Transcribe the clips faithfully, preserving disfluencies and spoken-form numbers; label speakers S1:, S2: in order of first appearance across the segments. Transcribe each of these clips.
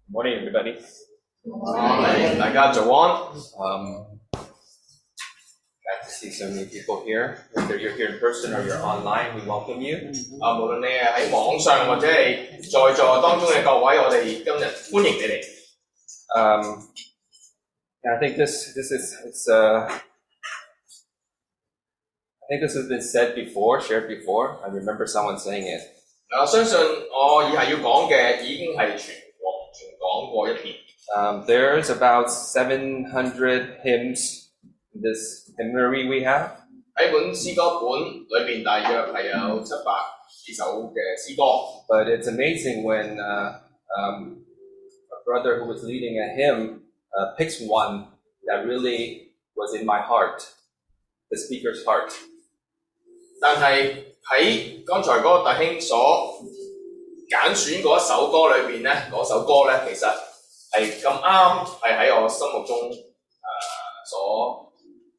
S1: Morning, everybody.
S2: Morning, 大家早安。
S1: Um, glad to see so many people here. Whether you're here in person or you're online, we welcome you.
S2: 啊，無論你係喺網上或者係在座當中嘅各位，我哋今日歡迎你哋。
S1: Um, I think this this is it's uh, I think this has been said before, shared before. I remember someone saying it.
S2: 啊，相信我以下要講嘅已經係全國全講過一遍。
S1: Um, there's about seven hundred hymns in this hymnary we have.
S2: 喺本詩歌本裏邊，大約係有七百幾首嘅詩歌。
S1: But it's amazing when uh, um, a brother who was leading a hymn uh, picks one that really was in my heart, the speaker's heart.
S2: 但係喺剛才嗰個弟兄所揀選嗰一首歌裏邊咧，嗰首歌咧其實係咁啱係喺我心目中誒、呃、所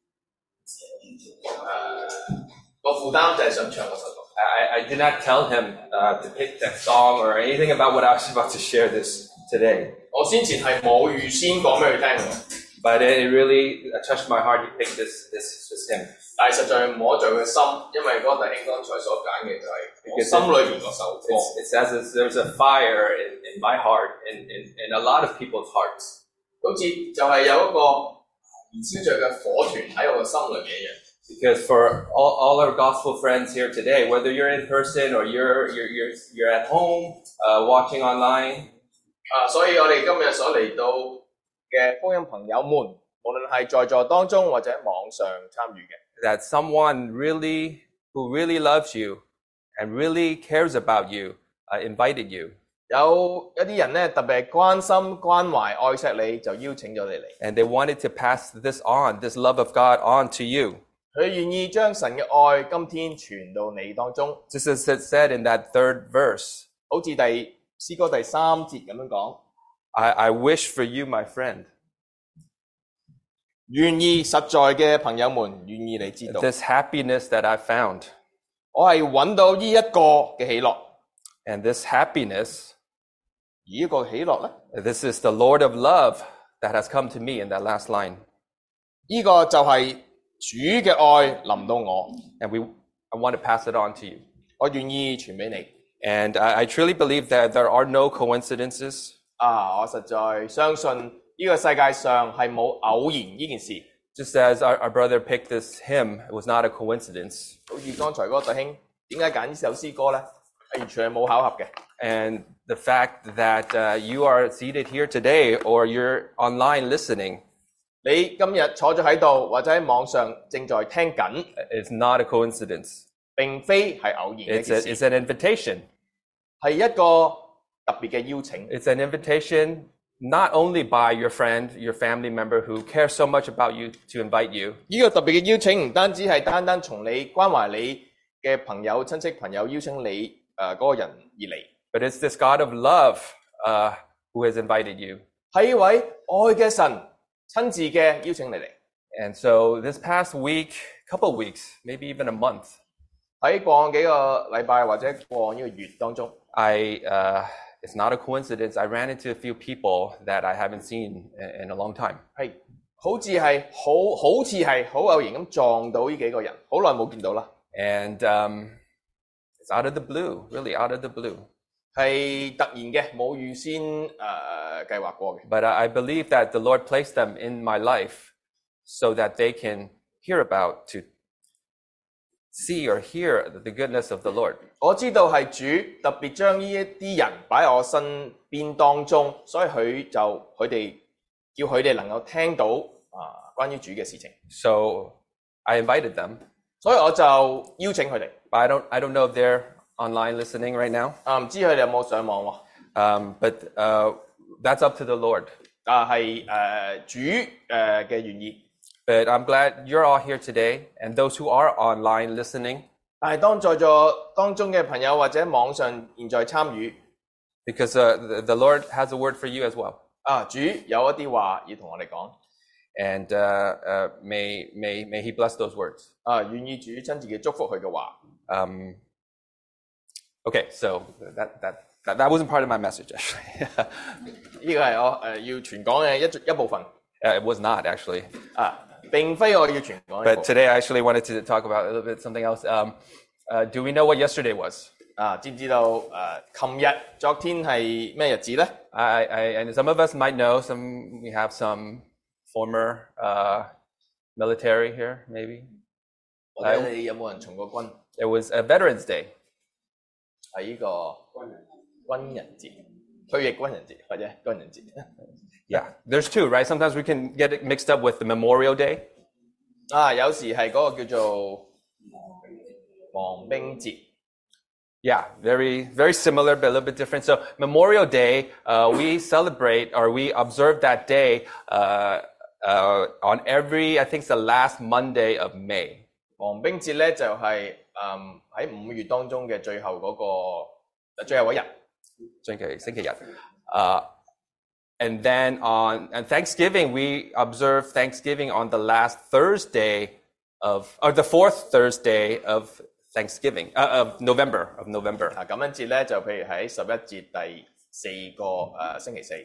S2: 誒個負擔就係想唱嗰首歌。
S1: I, I did not tell him uh, to pick that song or anything about what I was about to share this today.
S2: 我先前係冇預先講俾佢聽嘅。
S1: But it really touched my heart. He picked this this this hymn.
S2: 但係實在摸着佢心，因為嗰個弟兄剛才所揀嘅就係我心裏邊嗰首歌。
S1: It says it's, there's a fire in, in my heart and in, in a lot of people's hearts.
S2: 好似就係有一個燃燒着嘅火團喺我嘅心裏面一樣。
S1: Because for all, all our gospel friends here today, whether you're in person or you're you're you're, you're at home uh, watching online,
S2: 啊，所以我哋今日所嚟到嘅福音朋友們，無論係在座當中或者網上參與嘅。
S1: that someone really who really loves you and really cares about you uh, invited you.
S2: 有一啲人咧特別係關心、關懷、愛錫你，就邀請咗你嚟。
S1: And they wanted to pass this on, this love of God on to you.
S2: 佢願意將神嘅愛今天傳到你當中。
S1: Just as it said in that third verse,
S2: 好似第詩歌第三節咁樣講。
S1: I, I wish for you, my friend.
S2: 願意實在嘅朋友們，願意你知道。
S1: This happiness that I found.
S2: 我係揾到呢一個嘅喜樂。
S1: And this happiness,
S2: 而呢個喜樂咧，
S1: this is the Lord of love that has come to me in that last line.
S2: 呢個就係主嘅愛臨到我。
S1: And we, I want to pass it on to you.
S2: 我願意傳俾你。
S1: And I, I truly believe that there are no coincidences.
S2: 啊，我實在相信呢個世界上係冇偶然呢件事。
S1: Just as our, our brother picked this hymn, it was not a coincidence.
S2: 好似剛才嗰個弟兄點解揀呢首詩歌咧？係完全係冇巧合嘅。
S1: And the fact that uh, you are seated here today or you're online listening,
S2: 你今日坐咗喺度或者喺網上正在聽緊，
S1: is not a coincidence.
S2: 並非係偶然嘅一
S1: It's, a,
S2: 件
S1: it's
S2: 事，
S1: an invitation.
S2: 係一個特別嘅邀請。
S1: It's an invitation not only by your friend, your family member who cares so much about you to invite you,
S2: 呢個特別嘅邀請唔單止係單單從你關懷你嘅朋友、親戚朋友邀請你誒嗰、呃那個人而嚟，
S1: but it's this God of love uh, who has invited you.
S2: 係一位愛嘅神親自嘅邀請你嚟。
S1: And so this past week, couple weeks, maybe even a month,
S2: 喺過往幾個禮拜或者過往呢個月當中，
S1: I uh, it's not a coincidence. I ran into a few people that I haven't seen in, in a long time.
S2: 係好似係好好似係好偶然咁撞到呢幾個人，好耐冇見到啦。
S1: And um, it's out of the blue, really out of the blue.
S2: 係突然嘅，冇預先誒、呃、計劃過嘅。
S1: But I I believe that the Lord placed them in my life so that they can hear about, to see or hear the goodness of the Lord.
S2: 我知道係主特別將呢一啲人擺喺我身邊當中，所以佢就佢哋叫佢哋能夠聽到啊、呃、關於主嘅事情。
S1: So I invited them.
S2: 所以我就邀請佢哋。
S1: But I don't I don't know if they're online listening right now.
S2: 啊，唔知佢哋有冇上網喎？
S1: Um, but uh, that's up to the Lord.
S2: 啊，係誒、呃、主誒嘅願意。
S1: But I'm glad you're all here today, and those who are online listening,
S2: 但係當在座當中嘅朋友或者網上現在參與，
S1: because uh, the, the Lord has a word for you as well.
S2: 啊，主有一啲話要同我哋講，
S1: And uh, uh, may, may, may He bless those words.
S2: 啊，願意主親自嘅祝福佢嘅話。
S1: Um, okay, so that, that, that, that wasn't part of my message, actually.
S2: 呢個係我誒要傳講嘅一一部分
S1: Uh, it was not actually.
S2: 啊，並非我要傳講嘅一部
S1: But
S2: 分
S1: today I actually wanted to talk about a little bit something else. Um, uh, do we know what yesterday was?
S2: 啊，知唔知道誒？琴日、昨天係咩日子咧？
S1: I, I, and some of us might know. Some we have some former uh, military here, maybe.
S2: 或者你有冇人從過軍？
S1: It was a Veterans Day.
S2: 係呢個軍人節、退役軍人節或者軍人節。
S1: Yeah, there's two, right? Sometimes we can get it mixed up with the Memorial Day.
S2: 啊，有時係嗰個叫做亡兵節。
S1: Yeah, very, very similar, but a little bit different. So Memorial Day, uh, we celebrate or we observe that day uh, uh, on every, I think it's the last Monday of May.
S2: 亡兵節咧就係誒喺五月當中嘅最後嗰、個最後嗰日。
S1: Uh, and then on and Thanksgiving, we observe Thanksgiving on the last Thursday of, or the fourth Thursday of Thanksgiving, uh, of November, of November.
S2: 啊，感恩節咧就譬如喺十一節第四個誒、呃、星期四。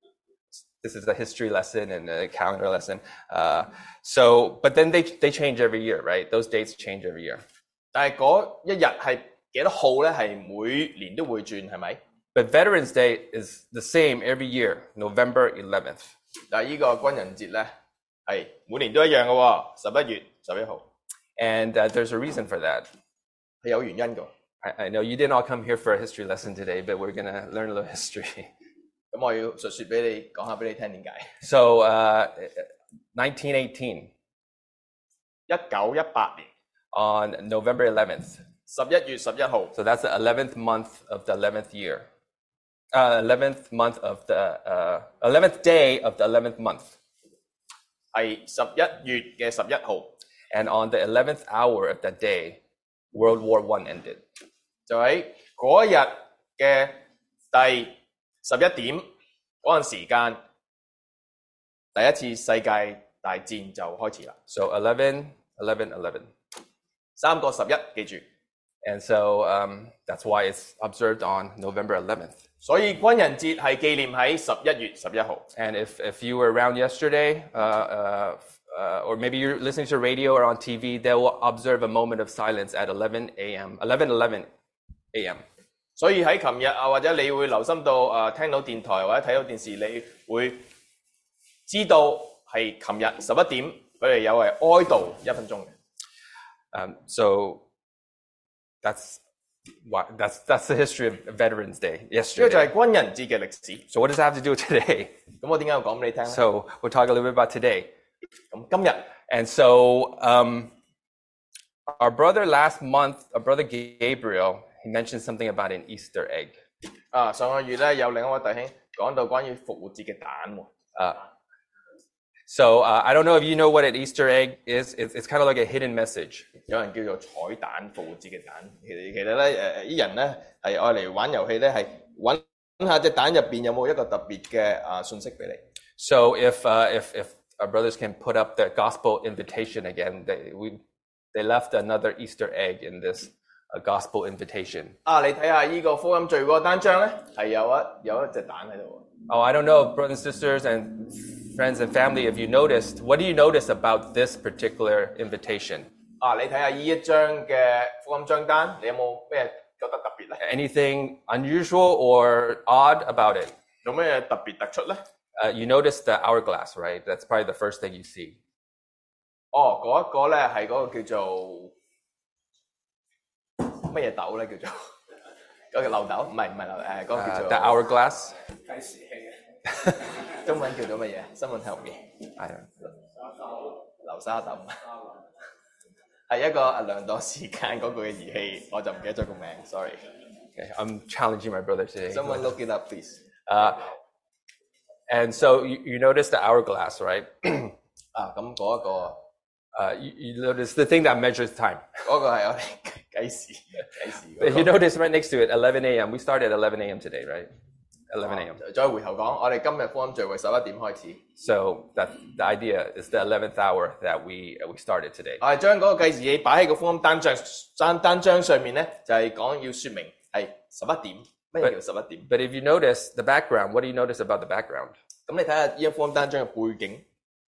S1: This is a history lesson and a calendar lesson. Uh, so, but then they they change every year, right? Those dates change every year.
S2: 但係嗰一日係幾多號咧？係每年都會轉，係咪？
S1: But Veterans Day is the same every year, November eleventh.
S2: 但係呢個軍人節咧係每年都一樣嘅喎，十一月十一號。
S1: And uh, there's a reason for that.
S2: 係有原因嘅。
S1: I, I know you didn't all come here for a history lesson today, but we're gonna learn a little history.
S2: 咁我要述說俾你講下俾你聽點解。
S1: So, uh, nineteen eighteen,
S2: 一九一八年
S1: on November eleventh.
S2: 十一月十一號，
S1: So that's the eleventh month of the eleventh year. Uh, eleventh month of the, uh, eleventh day of the eleventh month.
S2: 係十一月嘅十一號，
S1: And on the eleventh hour of that day, World War One ended.
S2: 就喺嗰日嘅第十一點嗰陣時間，第一次世界大戰就開始啦。
S1: So eleven, eleven, eleven.
S2: 三個十一，記住。
S1: And so um, that's why it's observed on November eleventh.
S2: 所以軍人節係紀念喺十一月十一號。
S1: And if, if you were around yesterday, uh, uh, uh, or maybe you're listening to radio or on T V, they will observe a moment of silence at eleven a.m., eleven eleven a.m.
S2: 所以喺琴日啊，或者你會留心到誒、呃、聽到電台或者睇到電視，你會知道係琴日十一點佢哋有係哀悼一分鐘嘅。
S1: Um, so that's why that's that's the history of Veterans Day
S2: 呢個就
S1: yesterday.
S2: 係軍人節嘅歷史。
S1: So what does that have to do with today?
S2: 咁我點解要講俾你聽咧？
S1: So we'll talk a little bit about today.
S2: 咁今日
S1: And so um, our brother last month, our brother Gabriel, he mentioned something about an Easter egg.
S2: 啊，上個月咧有另一位弟兄講到關於復活節嘅蛋喎。
S1: Uh, so uh, I don't know if you know what an Easter egg is. It's, it's kind of like a hidden message.
S2: 有人叫做彩蛋，復活節嘅蛋。其實其實咧誒啲人咧係愛嚟玩遊戲咧係揾下隻蛋入邊有冇一個特別嘅啊信息俾你。
S1: So if uh, if if our brothers can put up the gospel invitation again, they we they left another Easter egg in this uh, gospel invitation.
S2: 啊，你睇下依個福音序嗰個單張咧，係有一有一隻蛋喺度。
S1: Oh, I don't know, brothers and sisters and friends and family, if you noticed, what do you notice about this particular invitation?
S2: 啊，你睇下依一張嘅福音張單，你有冇咩覺得特別咧？
S1: Anything unusual or odd about it?
S2: 有咩特別突出咧？
S1: Uh, you notice the hourglass, right? That's probably the first thing you see.
S2: 哦，嗰一個咧係嗰個叫做乜嘢豆咧？叫做嗰個漏斗，唔係唔係漏誒，嗰個叫
S1: Uh,
S2: 做
S1: the hourglass.
S2: 中文叫做乜嘢？新聞題目嘅
S1: I don't
S2: 流沙豆，係一個誒量度時間嗰個嘅儀器，我就唔記得咗個名 ，sorry。
S1: Okay, I'm challenging my brother today.
S2: Someone look it up, please.
S1: Uh, and so you, you notice the hourglass, right?
S2: 啊，咁嗰一個
S1: Uh, you, you notice the thing that measures time.
S2: 嗰個係我哋計時計時嗰
S1: You
S2: 個。
S1: notice right next to it, eleven a.m. We started at eleven a.m. today, right? eleven a.m.
S2: 再回頭講，我哋今日福音聚會十一點開始，
S1: So that the idea is the eleventh hour that we uh, we started today.
S2: 我哋將嗰個計時器擺喺個福音單張單單張上面咧，就係講要説明係十一點乜嘢叫十一點？
S1: But if you notice the background, what do you notice about the background?
S2: 咁你睇下呢一張單張嘅背景，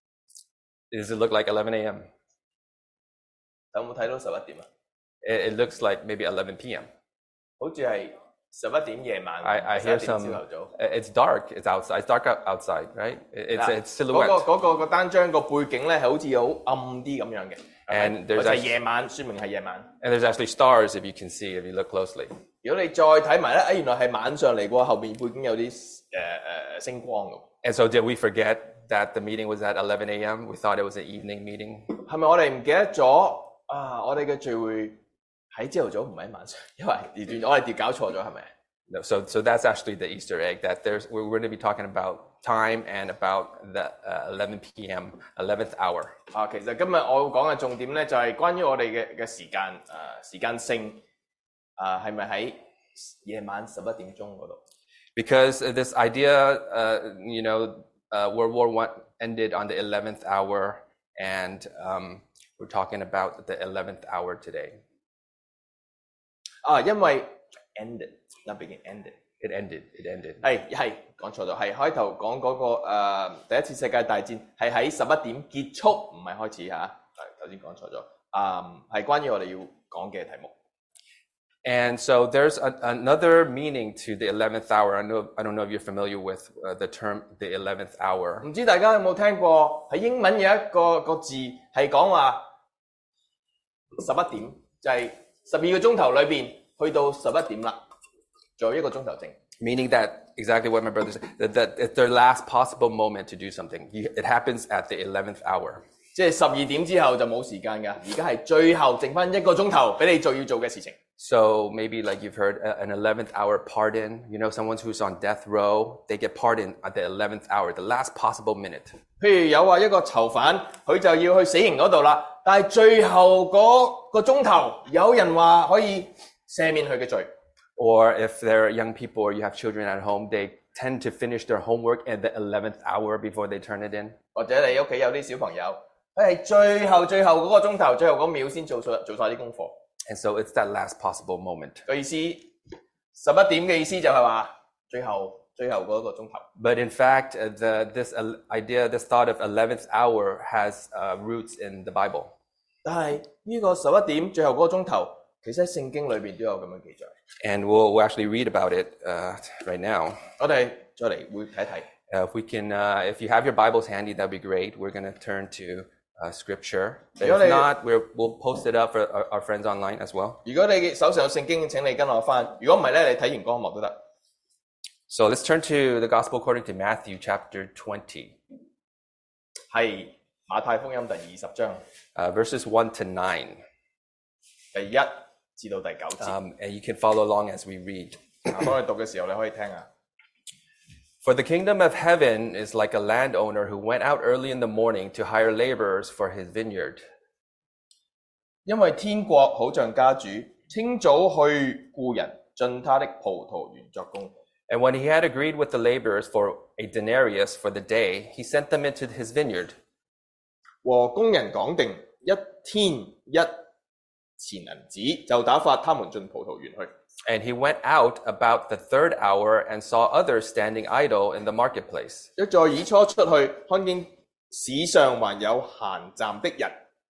S1: Does it look like eleven a.m.?
S2: 有冇睇到十一點啊？
S1: It, it looks like maybe eleven p.m.
S2: 好似係十一點夜晚，
S1: I, I
S2: 十一
S1: hear
S2: 點朝
S1: some.
S2: 頭早。
S1: It's dark. It's outside. It's dark out- outside, right? It- It's
S2: 嗱
S1: it's
S2: 嗰
S1: silhouette.
S2: 個嗰個個單張個背景咧係好似好暗啲咁樣嘅，
S1: And
S2: 就
S1: there's
S2: 係
S1: actually,
S2: 夜晚，説明係夜晚。
S1: and there's actually stars if you can see if you look closely.
S2: 如果你再睇埋咧，誒原來係晚上嚟喎，後邊背景有啲誒誒星光嘅。
S1: And so did we forget that the meeting was at eleven a.m.? We thought it was an evening meeting.
S2: 係咪我哋唔記得咗啊？我哋嘅聚會喺朝頭早，唔係喺晚上，因為調我哋調搞錯咗，係咪？
S1: No, so so that's actually the Easter egg. That there's we're, we're going to be talking about time and about the uh, eleven p.m. eleventh hour.
S2: 啊，其實今日我會講嘅重點咧，就係關於我哋嘅嘅時間誒、呃、時間性啊，係咪喺夜晚十一點鐘嗰度？
S1: Because this idea, uh, you know, uh, World War One ended on the eleventh hour, and um, we're talking about the eleventh hour today.
S2: 啊，因為 ended，嗱畢竟 ended，
S1: It ended. It ended.
S2: 係係講錯咗，係開頭講嗰個、呃、第一次世界大戰係喺十一點結束，唔係開始嚇。係頭先講錯咗，啊係關於我哋要講嘅題目。
S1: And so there's a, another meaning to the eleventh hour. I know I don't know if you're familiar with uh, the term the eleventh hour.
S2: 唔知大家有冇聽過喺英文有一個個字係講話十一點，就係十二個鐘頭裏邊去到十一點啦，仲有一個鐘頭剩。
S1: Meaning that exactly what my brother said, that, that it's their last possible moment to do something. You, it happens at the eleventh hour.
S2: 即係十二點之後就冇時間㗎，而家係最後剩翻一個鐘頭俾你做要做嘅事情。
S1: So maybe like you've heard uh, an eleventh hour pardon, you know, someone who's on death row, they get pardoned at the eleventh hour, the last possible minute.
S2: 譬如有話一個囚犯，佢就要去死刑嗰度啦，但係最後嗰個鐘頭，有人話可以赦免佢嘅罪。
S1: Or if there are young people or you have children at home, they tend to finish their homework at the eleventh hour before they turn it in.
S2: 或者你屋企有啲小朋友，佢係最後最後嗰個鐘頭，最後嗰秒先做晒做晒啲功課。
S1: And so it's that last possible moment.
S2: 個意思，十一點嘅意思就係話最後最後嗰個鐘頭。
S1: But in fact, uh, the, this uh, idea, this thought of eleventh hour has uh, roots in the Bible.
S2: 但係呢個十一點最後嗰個鐘頭，其實喺聖經裏邊都有咁樣記載。
S1: And we'll, we'll actually read about it uh, right now.
S2: 我哋再嚟會睇睇。
S1: Uh, if we can, uh, if you have your Bibles handy, that'd be great. We're going to turn to uh, Scripture. But if not, we're, we'll post it up for our, our friends online as well.
S2: 如果你手上有聖經，請你跟我翻；如果唔係咧，你睇完光幕都得。
S1: So let's turn to the Gospel according to Matthew chapter twenty,
S2: 係馬太福音第二十章
S1: uh, verses one to nine.
S2: 第一至到第九節。
S1: Um, and you can follow along as we read.
S2: 嗱，當你讀嘅時候，你可以聽啊。
S1: For the kingdom of heaven is like a landowner who went out early in the morning to hire laborers for his vineyard.
S2: 因為天國好像家主，清早去僱人進他的葡萄園作工。
S1: And when he had agreed with the laborers for a denarius for the day, he sent them into his vineyard.
S2: 和工人講定一天一錢銀子，就打發他們進葡萄園去。
S1: And he went out about the third hour and saw others standing idle in the marketplace.
S2: 一在以初出去，看見市上還有閒站的人。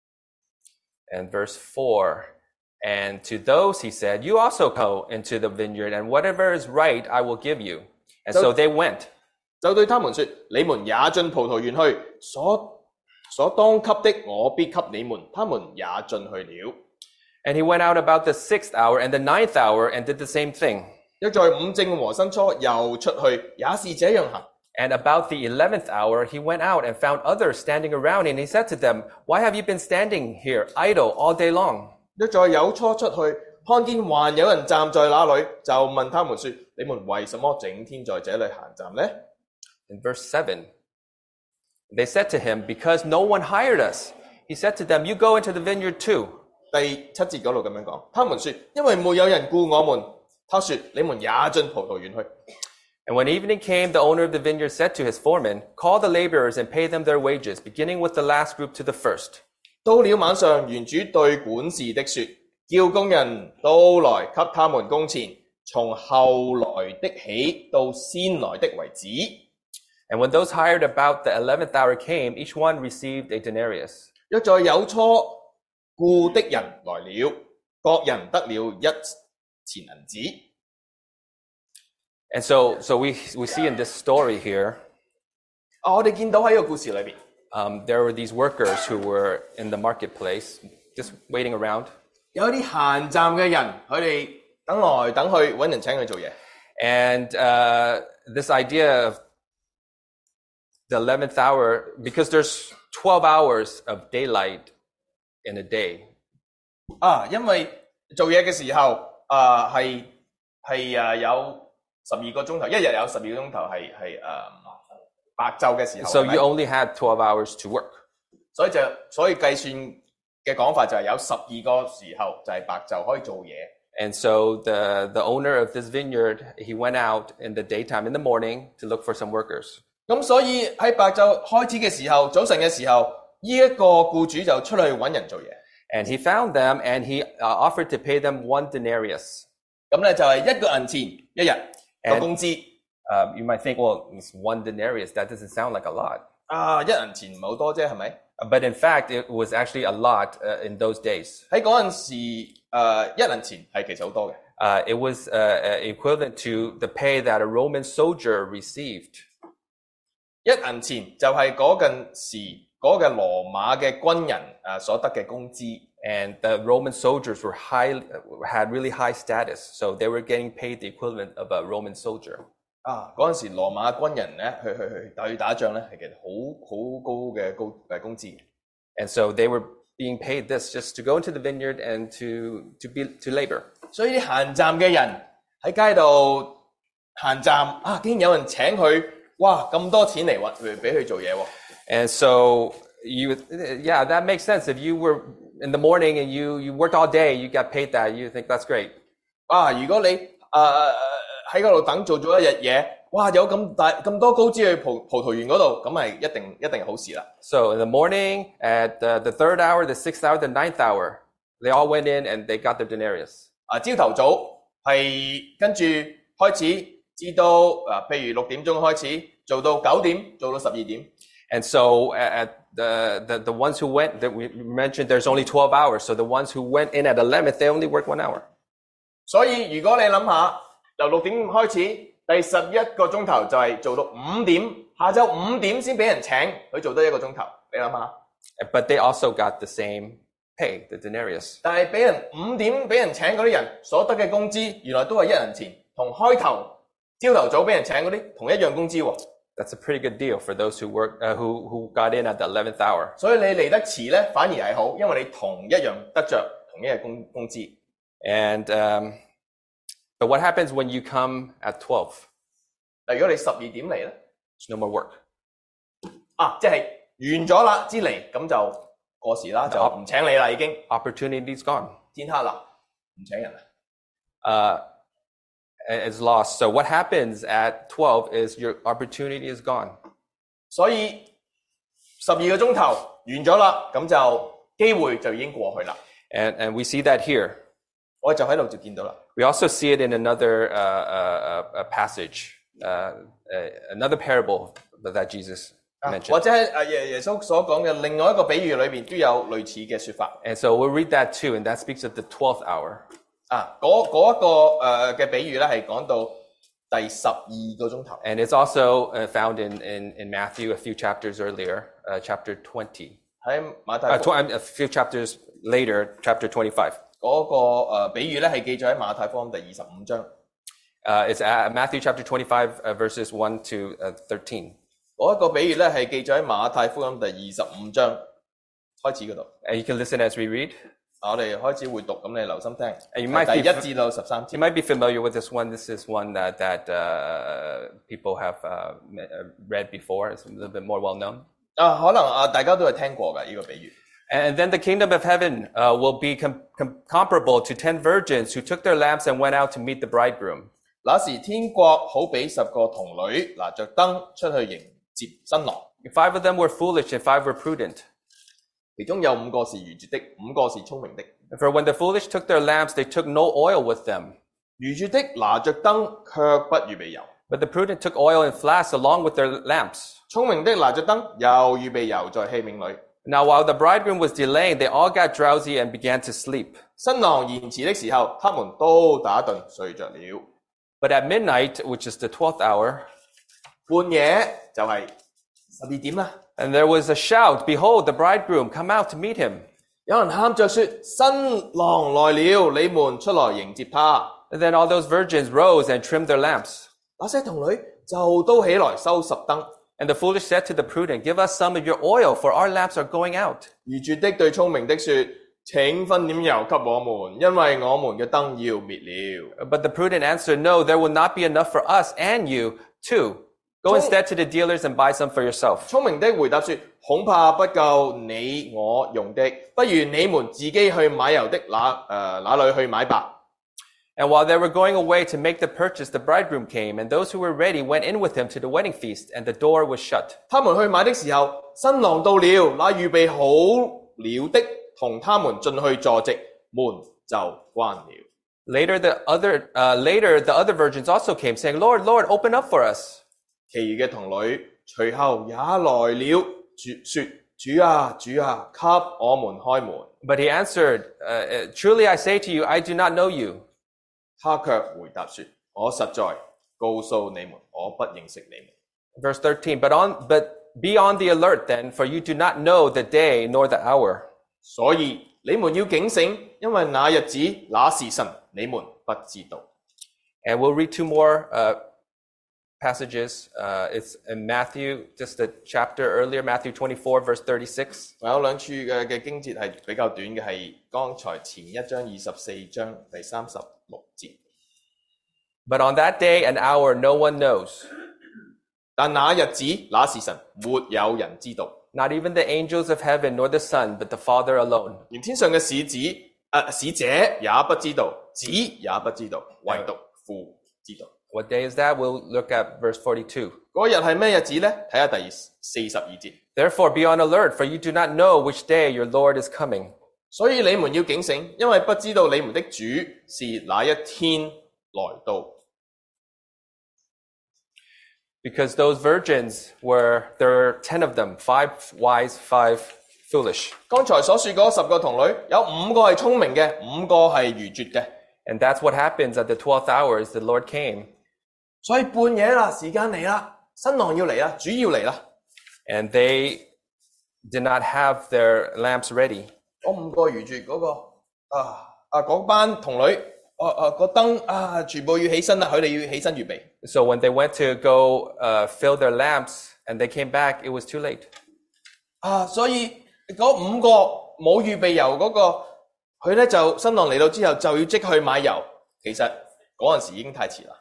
S1: And verse four, and to those he said, you also go into the vineyard, and whatever is right I will give you. And so they went.
S2: 就對他們說：你們也進葡萄園去，所所當給的我必給你們。他們也進去了。
S1: And he went out about the sixth hour and the ninth hour and did the same thing.
S2: 一在午正和申初又出去，也是這樣行。
S1: And about the eleventh hour, he went out and found others standing around, and he said to them, why have you been standing here idle all day long?
S2: 一在酉初出去，看見還有人站在那裏，就問他們說：你們為什麼整天在這裏閒站呢？
S1: In verse seven, they said to him, because no one hired us. He said to them, you go into the vineyard too.
S2: 第七節嗰度咁樣講，他們說：因為沒有人僱我們。他說：你們也進葡萄園去。
S1: And when evening came, the owner of the vineyard said to his foreman, call the laborers and pay them their wages, beginning with the last group to the first.
S2: 到了晚上，園主對管事的說：叫工人都來給他們工錢， 從後來的起到先來的為止。
S1: And when those hired about the eleventh hour came, each one received a denarius.
S2: 約在有初雇的人來了，各人得了一錢銀子。
S1: And so, so we, we see in this story here,
S2: 啊，我哋見到喺呢個故事裏邊，
S1: um, there were these workers who were in the marketplace, just waiting around.
S2: 有啲閒站嘅人，佢哋等來等去揾人請佢做嘢。
S1: And uh, this idea of the eleventh hour, because there's twelve hours of daylight in a day.
S2: 啊，因為做嘢嘅時候，啊係係啊有十二個鐘頭，一日有十二個鐘頭係係誒白晝嘅時候。
S1: So you only had twelve hours to work.
S2: 所以就所以計算嘅講法就係有十二個時候就係白晝可以做嘢。
S1: And so the, the owner of this vineyard, he went out in the daytime, in the morning, to look for some workers.
S2: 咁所以喺白晝開始嘅時候，早晨嘅時候，呢、這、一個僱主就出去揾人做嘢。
S1: And he found them, and he uh, offered to pay them one denarius.
S2: 咁咧就係一個銀錢一日個工資。
S1: Uh, you might think, well, it's one denarius. That doesn't sound like a lot.
S2: 啊，一銀錢唔係好多啫，係咪？
S1: But in fact, it was actually a lot uh, in those days.
S2: 喺嗰陣時，誒、呃、一銀錢係其實好多嘅。
S1: Uh, it was uh, equivalent to the pay that a Roman soldier received.
S2: 一銀錢就係嗰陣時嗰嘅羅馬嘅軍人誒所得嘅工資。
S1: And the Roman soldiers were high, had really high status, so they were getting paid the equivalent of a Roman soldier.
S2: 啊，嗰陣時羅馬軍人咧去去去去打仗咧係其實好好高嘅高誒工資。
S1: And so they were being paid this just to go into the vineyard and to to be to labor.
S2: 所以啲閒站嘅人喺街度閒站啊，竟然有人請佢，哇咁多錢嚟揾俾佢做嘢喎。
S1: And so you, yeah, that makes sense. If you were in the morning and you you worked all day, you got paid that. You think that's great.
S2: 啊，如果你誒喺嗰度等做咗一日嘢，哇有咁大咁多高資去葡葡萄園嗰度，咁係一定一定係好事啦。
S1: So in the morning, at the, the third hour, the sixth hour, the ninth hour, they all went in and they got their denarius.
S2: 啊，朝頭早係跟住開始，至到啊，譬如六點鐘開始，做到九點，做到十二點。
S1: And so at the, the the ones who went, that we mentioned, there's only twelve hours. So the ones who went in at eleventh, they only worked one hour.
S2: 所以如果你諗下，由六點開始，第十一個鐘頭就係做到五點，下晝五點先俾人請，佢做多一個鐘頭，你諗下。
S1: But they also got the same pay, the denarius.
S2: 但係俾人五點俾人請嗰啲人所得嘅工資，原來都係一人錢，同開頭朝頭早俾人請嗰啲同一樣工資喎。
S1: That's a pretty good deal for those who work, uh, who who got in at the eleventh hour.
S2: 所以你嚟得遲咧，反而係好，因為你同一樣得着同一嘅工工資。
S1: And um, but what happens when you come at twelve?
S2: 但如果你十二點嚟咧，
S1: There's no more work.
S2: 啊，即係完咗啦之嚟，咁就過時啦，就唔請你啦已經。
S1: Opportunity's gone.
S2: 天黑啦，唔請人啦。
S1: Uh, is lost. So what happens at twelve is your opportunity is gone.
S2: 所以十二個鐘頭完咗啦，咁就機會就已經過去啦。
S1: And and we see that here.
S2: 我就喺度就見到啦。
S1: We also see it in another uh, uh, uh, passage, uh, uh, another parable that Jesus
S2: 或
S1: mentioned.
S2: 者喺啊耶耶穌所講嘅另外一個比喻裏邊都有類似嘅說法。
S1: And so we'll read that too, and that speaks of the twelfth hour.
S2: 啊，嗰嗰一個誒嘅比喻咧係講到第十二個鐘頭。
S1: And it's also uh, found in, in, in Matthew a few chapters earlier, uh, chapter twenty.
S2: 喺馬太
S1: Uh,
S2: 福
S1: tw- a few chapters later, chapter twenty-five.
S2: 嗰個誒比喻咧係記載喺馬太福音第二十五章。
S1: Uh, it's uh, Matthew chapter twenty-five, uh, verses one to uh, thirteen.
S2: 嗰一個比喻咧係記載喺馬太福音第二十五章開始嗰度。
S1: And you can listen as we read.
S2: 我哋開始會讀，咁你留心聽。
S1: You might
S2: 第
S1: be
S2: 一至到十三
S1: You
S2: 節。
S1: might be familiar with this one. This is one that, that uh, people have uh, read before. It's a little bit more well known.
S2: 啊，可能啊大家都係聽過㗎呢個比喻。
S1: And then the kingdom of heaven uh, will be com- com- comparable to ten virgins who took their lamps and went out to meet the bridegroom.
S2: 那時天國好比十個童女拿着燈出去迎接新郎，
S1: Five of them were foolish and five were prudent.
S2: 其中有五個是愚拙的，五個是聰明的。
S1: For when the foolish took their lamps, they took no oil with them.
S2: 愚拙的拿着燈，卻不預備油；
S1: But the prudent took oil in flasks along with their lamps.
S2: 聰明的拿着燈，又預備油在器皿裏。
S1: Now while the bridegroom was delaying, they all got drowsy and began to sleep.
S2: 新郎延遲的時候，他們都打盹睡着了。
S1: But at midnight, which is the twelfth hour,
S2: 半夜就係十二點啦。
S1: and there was a shout, "Behold, the bridegroom, come out to meet him."
S2: 有人喊着說：新郎來了，你們出來迎接他。
S1: And then all those virgins rose and trimmed their lamps.
S2: 那些童女就都起來收拾燈。
S1: And the foolish said to the prudent, "Give us some of your oil, for our lamps are going out."
S2: 愚拙的對聰明的說：請分點油給我們，因為我們嘅燈要滅了。
S1: But the prudent answered, "No, there will not be enough for us and you too. Go instead to the dealers and buy some for yourself."
S2: 聰明的回答說：恐怕不夠你我用的，不如你們自己去買油的那誒、呃、那裏去買吧。
S1: And while they were going away to make the purchase, the bridegroom came, and those who were ready went in with him to the wedding feast, and the door was shut.
S2: 他們去買的時候，新郎到了，那預備好了的同他們進去坐席，門就關了。
S1: Later, the other uh, later the other virgins also came, saying, "Lord, Lord, open up for us."
S2: 其餘嘅童女隨後也來了，主說：主啊，主啊，給我們開門。
S1: But he answered, uh, "Truly I say to you, I do not know you."
S2: 他卻回答說：我實在告訴你們，我不認識你們。
S1: Verse thirteen, but on but be on the alert then, for you do not know the day nor the hour.
S2: 所以你們要警醒，因為那日子、那時辰，你們不知道。
S1: And we'll read two more uh, passages. Uh, it's in Matthew, just a chapter earlier, Matthew twenty-four, verse thirty-six.
S2: 我有兩處嘅嘅經節係比較短嘅，係剛才前一章二十四章第三十六節。
S1: But on that day and hour no one knows,
S2: 但那日子、那時辰，沒有人知道，
S1: not even the angels of heaven nor the Son, but the Father alone.
S2: 連天上嘅使子、誒、呃、使者也不知道，子也不知道，唯獨父知道。
S1: What day is that? We'll look at verse forty-two.
S2: 嗰日係咩日子呢？睇下第四十二節。
S1: Therefore be on alert, for you do not know which day your Lord is coming.
S2: 所以你們要警醒，因為不知道你們的主是哪一天來到。
S1: Because those virgins were, there were ten of them, five wise, five foolish.
S2: 剛才所說嗰十個童女，有五個係聰明嘅，五個係愚拙嘅。
S1: And that's what happens at the twelfth hour as the Lord came.
S2: 所以半夜啦，時間嚟啦，新郎要嚟啦，主要嚟啦。
S1: And they did not have their lamps ready.
S2: 嗰五個愚拙嗰、那個啊啊嗰班童女，啊啊個燈啊，全部要起身啦，佢哋要起身預備。
S1: So when they went to go uh, fill their lamps and they came back, it was too late.
S2: 啊，所以嗰五個冇預備油嗰、那個，佢咧就新郎嚟到之後就要即去買油。其實嗰陣時已經太遲啦。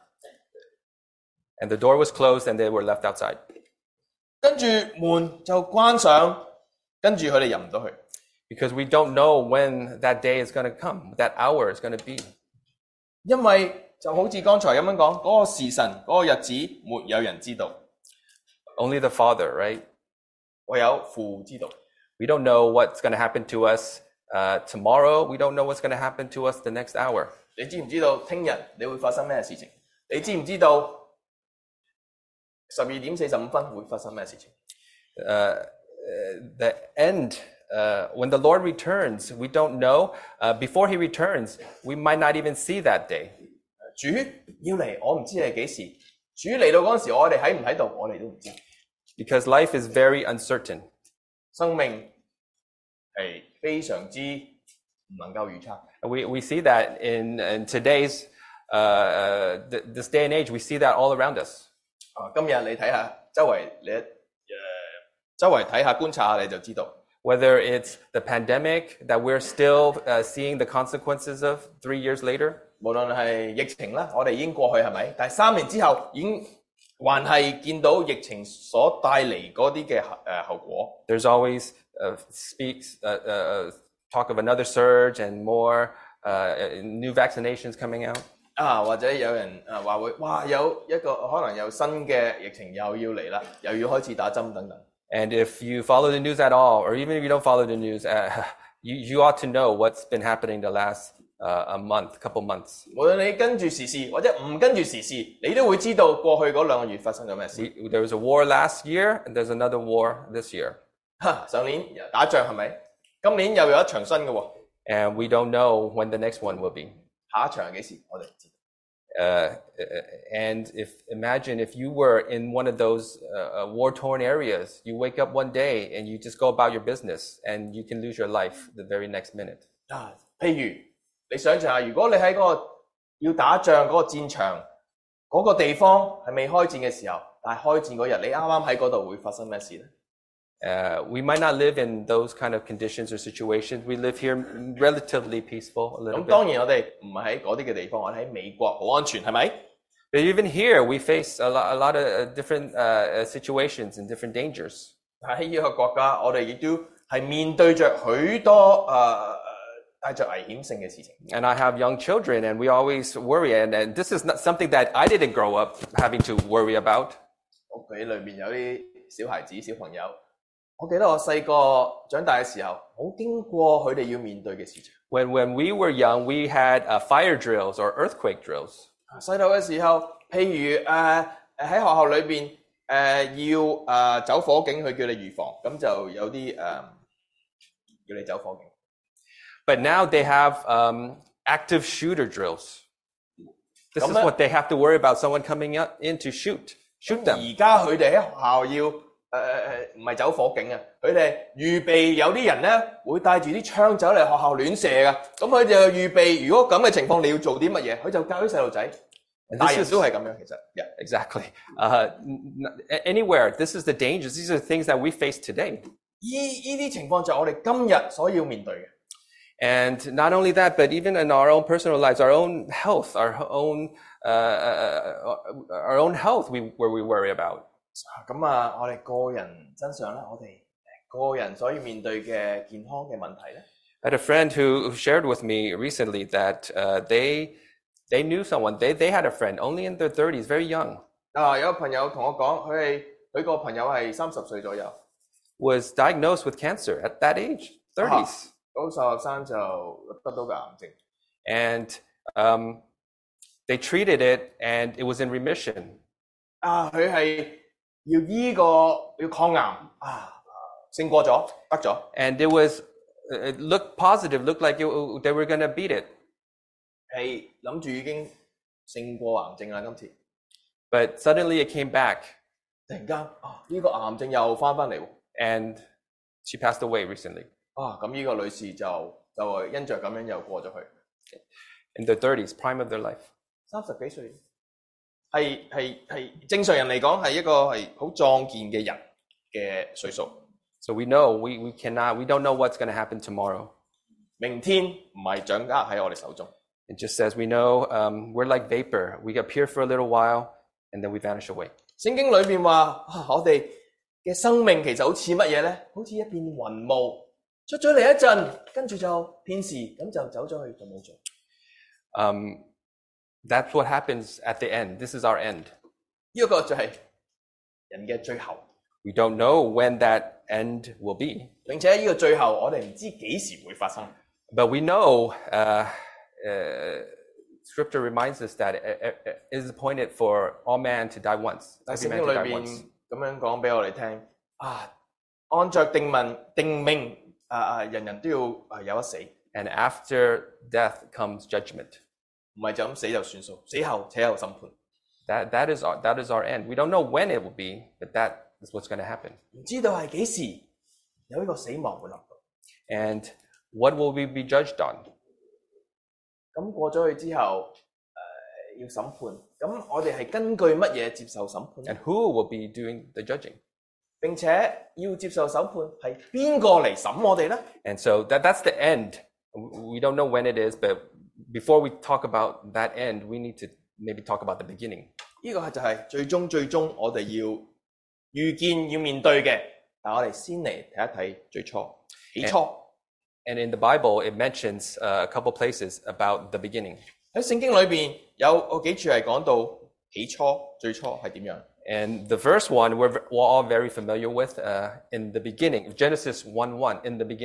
S1: And the door was closed and they were left outside.
S2: 跟住門就關上，跟住佢哋入唔到去。
S1: Because we don't know when that day is going to come, that hour is going to be.
S2: 因為就好似剛才咁樣講，嗰、那個時辰、嗰、那個日子，沒有人知道，
S1: Only the Father, right?
S2: 唯有父知道。
S1: We don't know what's going to happen to us uh, tomorrow. We don't know what's going to happen to us the next hour.
S2: 你知唔知道聽日你會發生咩事情？你知唔知道十二點四十五分會發生咩事情？
S1: Uh, uh, the end, uh, when the Lord returns, we don't know. Uh, before he returns, we might not even see that day.
S2: 主要嚟，我唔知係幾時。主嚟到嗰陣時，我哋喺唔喺度，我哋都唔知。
S1: Because life is very uncertain.
S2: 生命係非常之唔能夠預測。
S1: We, we see that in, in today's, uh, uh, th- this day and age, we see that all around us.
S2: 啊，今日你睇下周圍，你誒、呃、周圍睇下觀察下你就知道。
S1: Whether it's the pandemic that we're still uh, seeing the consequences of three years later,
S2: 無論係疫情啦，我哋已經過去係咪？但係三年之後已經還係見到疫情所帶嚟嗰啲嘅誒後果。
S1: there's always uh, speaks uh, uh, talk of another surge and more uh, new vaccinations coming out.
S2: 啊，或者有人誒話會，哇，有一個可能有新嘅疫情又要嚟啦，又要開始打針等等。
S1: And if you follow the news at all, or even if you don't follow the news, uh, you, you ought to know what's been happening the last uh, a month, couple months.
S2: 無論你跟住時事或者唔跟住時事，你都會知道過去嗰兩個月發生咗咩事。
S1: We, there was a war last year, and there's another war this year.
S2: 哈，上年打仗係咪？今年又有一場新嘅喎。
S1: And we don't know when the next one will be.
S2: 下一場係幾時？我哋唔知。
S1: Uh, and if imagine if you were in one of those uh, war-torn areas, you wake up one day and you just go about your business, and you can lose your life the very next minute.
S2: 啊，譬如你想象下，如果你喺嗰個要打仗嗰個戰場嗰個地方係未開戰嘅時候，但係開戰嗰日你啱啱喺嗰度會發生咩事咧？
S1: Uh, we might not live in those kind of conditions or situations. We live here relatively peaceful a little
S2: 咁
S1: bit.
S2: 當然我哋唔係喺嗰啲嘅地方，我哋喺美國好安全，係咪？
S1: But even here, we face a lot, a lot of uh, different uh, situations and different dangers.
S2: 喺呢個國家，我哋亦都係面對着許多誒、呃、帶着危險性嘅事情。
S1: And I have young children, and we always worry. And, and this is not something that I didn't grow up having to worry about.
S2: 屋企裏面有啲小孩子、小朋友，我記得我細個長大嘅時候，冇經過佢哋要面對嘅事情。
S1: When, when we were young, we had uh, fire drills or earthquake drills.
S2: 細路嘅時候，譬如誒誒喺學校裏邊誒、呃、要誒、呃、走火警，佢叫你預防，咁就有啲誒、呃、叫你走火警。
S1: But now they have um, active shooter drills. This is
S2: 咁咧-
S1: what they have to worry about, someone coming up in to shoot, shoot them.
S2: 而家佢哋喺學校要誒誒唔係走火警啊，佢哋預備有啲人咧會帶住啲槍走嚟學校亂射噶，咁佢就預備如果咁嘅情況你要做啲乜嘢，佢就教啲細路仔，
S1: And
S2: 大
S1: this
S2: 人
S1: is
S2: 都係咁樣其實。Yeah.
S1: exactly uh, n- n- anywhere. This is the dangers. These are the things that we face today.
S2: 依依啲情況就係我哋今日所要面對嘅。
S1: And not only that, but even in our own personal lives, our own health, our own uh, uh, our own health, we where we worry about.
S2: 咁啊，我哋個人身上咧，我哋個人所要面對嘅健康嘅問題咧，
S1: I had a friend who, who shared with me recently that uh, they they knew someone. They they had a friend only in their thirties, very young,
S2: 啊有個朋友同我講，佢係佢個朋友係三十歲左右，
S1: was diagnosed with cancer at that age, thirties,
S2: 嗰個學生就得到個癌症。
S1: and um, they treated it, and it was in remission.
S2: 啊，佢係要醫個要抗癌啊，勝過咗，得咗。
S1: And it was, it looked positive, looked like it, they were going to beat it.
S2: 係諗住已經勝過癌症啦，今次
S1: But suddenly it came back,
S2: 突然間啊，呢、個癌症又翻翻嚟喎。
S1: and she passed away recently
S2: 啊，咁呢個女士就就因着咁樣又過咗去，
S1: in their thirties, prime of their life.
S2: 三十幾歲，係係係正常人嚟講係一個係好壯健嘅人嘅歲數。
S1: So we know we, we cannot, we don't know what's going to happen tomorrow.
S2: 明天唔係掌握喺我哋手中。
S1: It just says we know um, we're like vapor. We appear for a little while, and then we vanish away.
S2: 聖經裏邊話啊，我哋嘅生命其實好似乜嘢咧？好似一片雲霧，出咗嚟一陣，跟住就片時咁就走咗去就冇咗。
S1: Um, that's what happens at the end. This is our end.
S2: 呢一個就係人嘅最後，
S1: We don't know when that end will be,
S2: 並且呢個最後我哋唔知幾時會發生。
S1: but we know uh, uh, Scripture reminds us that it, it, it is appointed for all man to die once.
S2: 但
S1: Every
S2: 聖
S1: man
S2: 經
S1: to
S2: 裏
S1: die
S2: 邊
S1: once.
S2: 咁樣講俾我哋聽啊，按着定命定命啊啊，人人都要啊有一死，
S1: And after death comes judgment.
S2: 唔係就咁死就算數，死後且後審判。
S1: That that is our that is our end. We don't know when it will be, but that is what's going to happen.
S2: 唔知道係幾時有呢個死亡會臨到。
S1: And what will we be judged on?
S2: 咁過咗去之後，誒、呃要審判，咁我哋係根據乜嘢接受審判
S1: And
S2: 呢？
S1: who will be doing the judging?
S2: 並且要接受審判係邊個嚟審我哋呢？
S1: And so that that's the end. We don't know when it is, but before we talk about that end, we need to maybe talk about the beginning.
S2: 呢個係就係最終最終我哋要預見要面對嘅。但我哋先嚟睇一睇最初起初。
S1: And in the Bible, it mentions uh, a couple places about the beginning.
S2: 喺聖經裏邊有個幾處係講到起初最初係點樣。
S1: And the first one we're, we're all very familiar with uh, in the beginning, Genesis one one, in the beginning.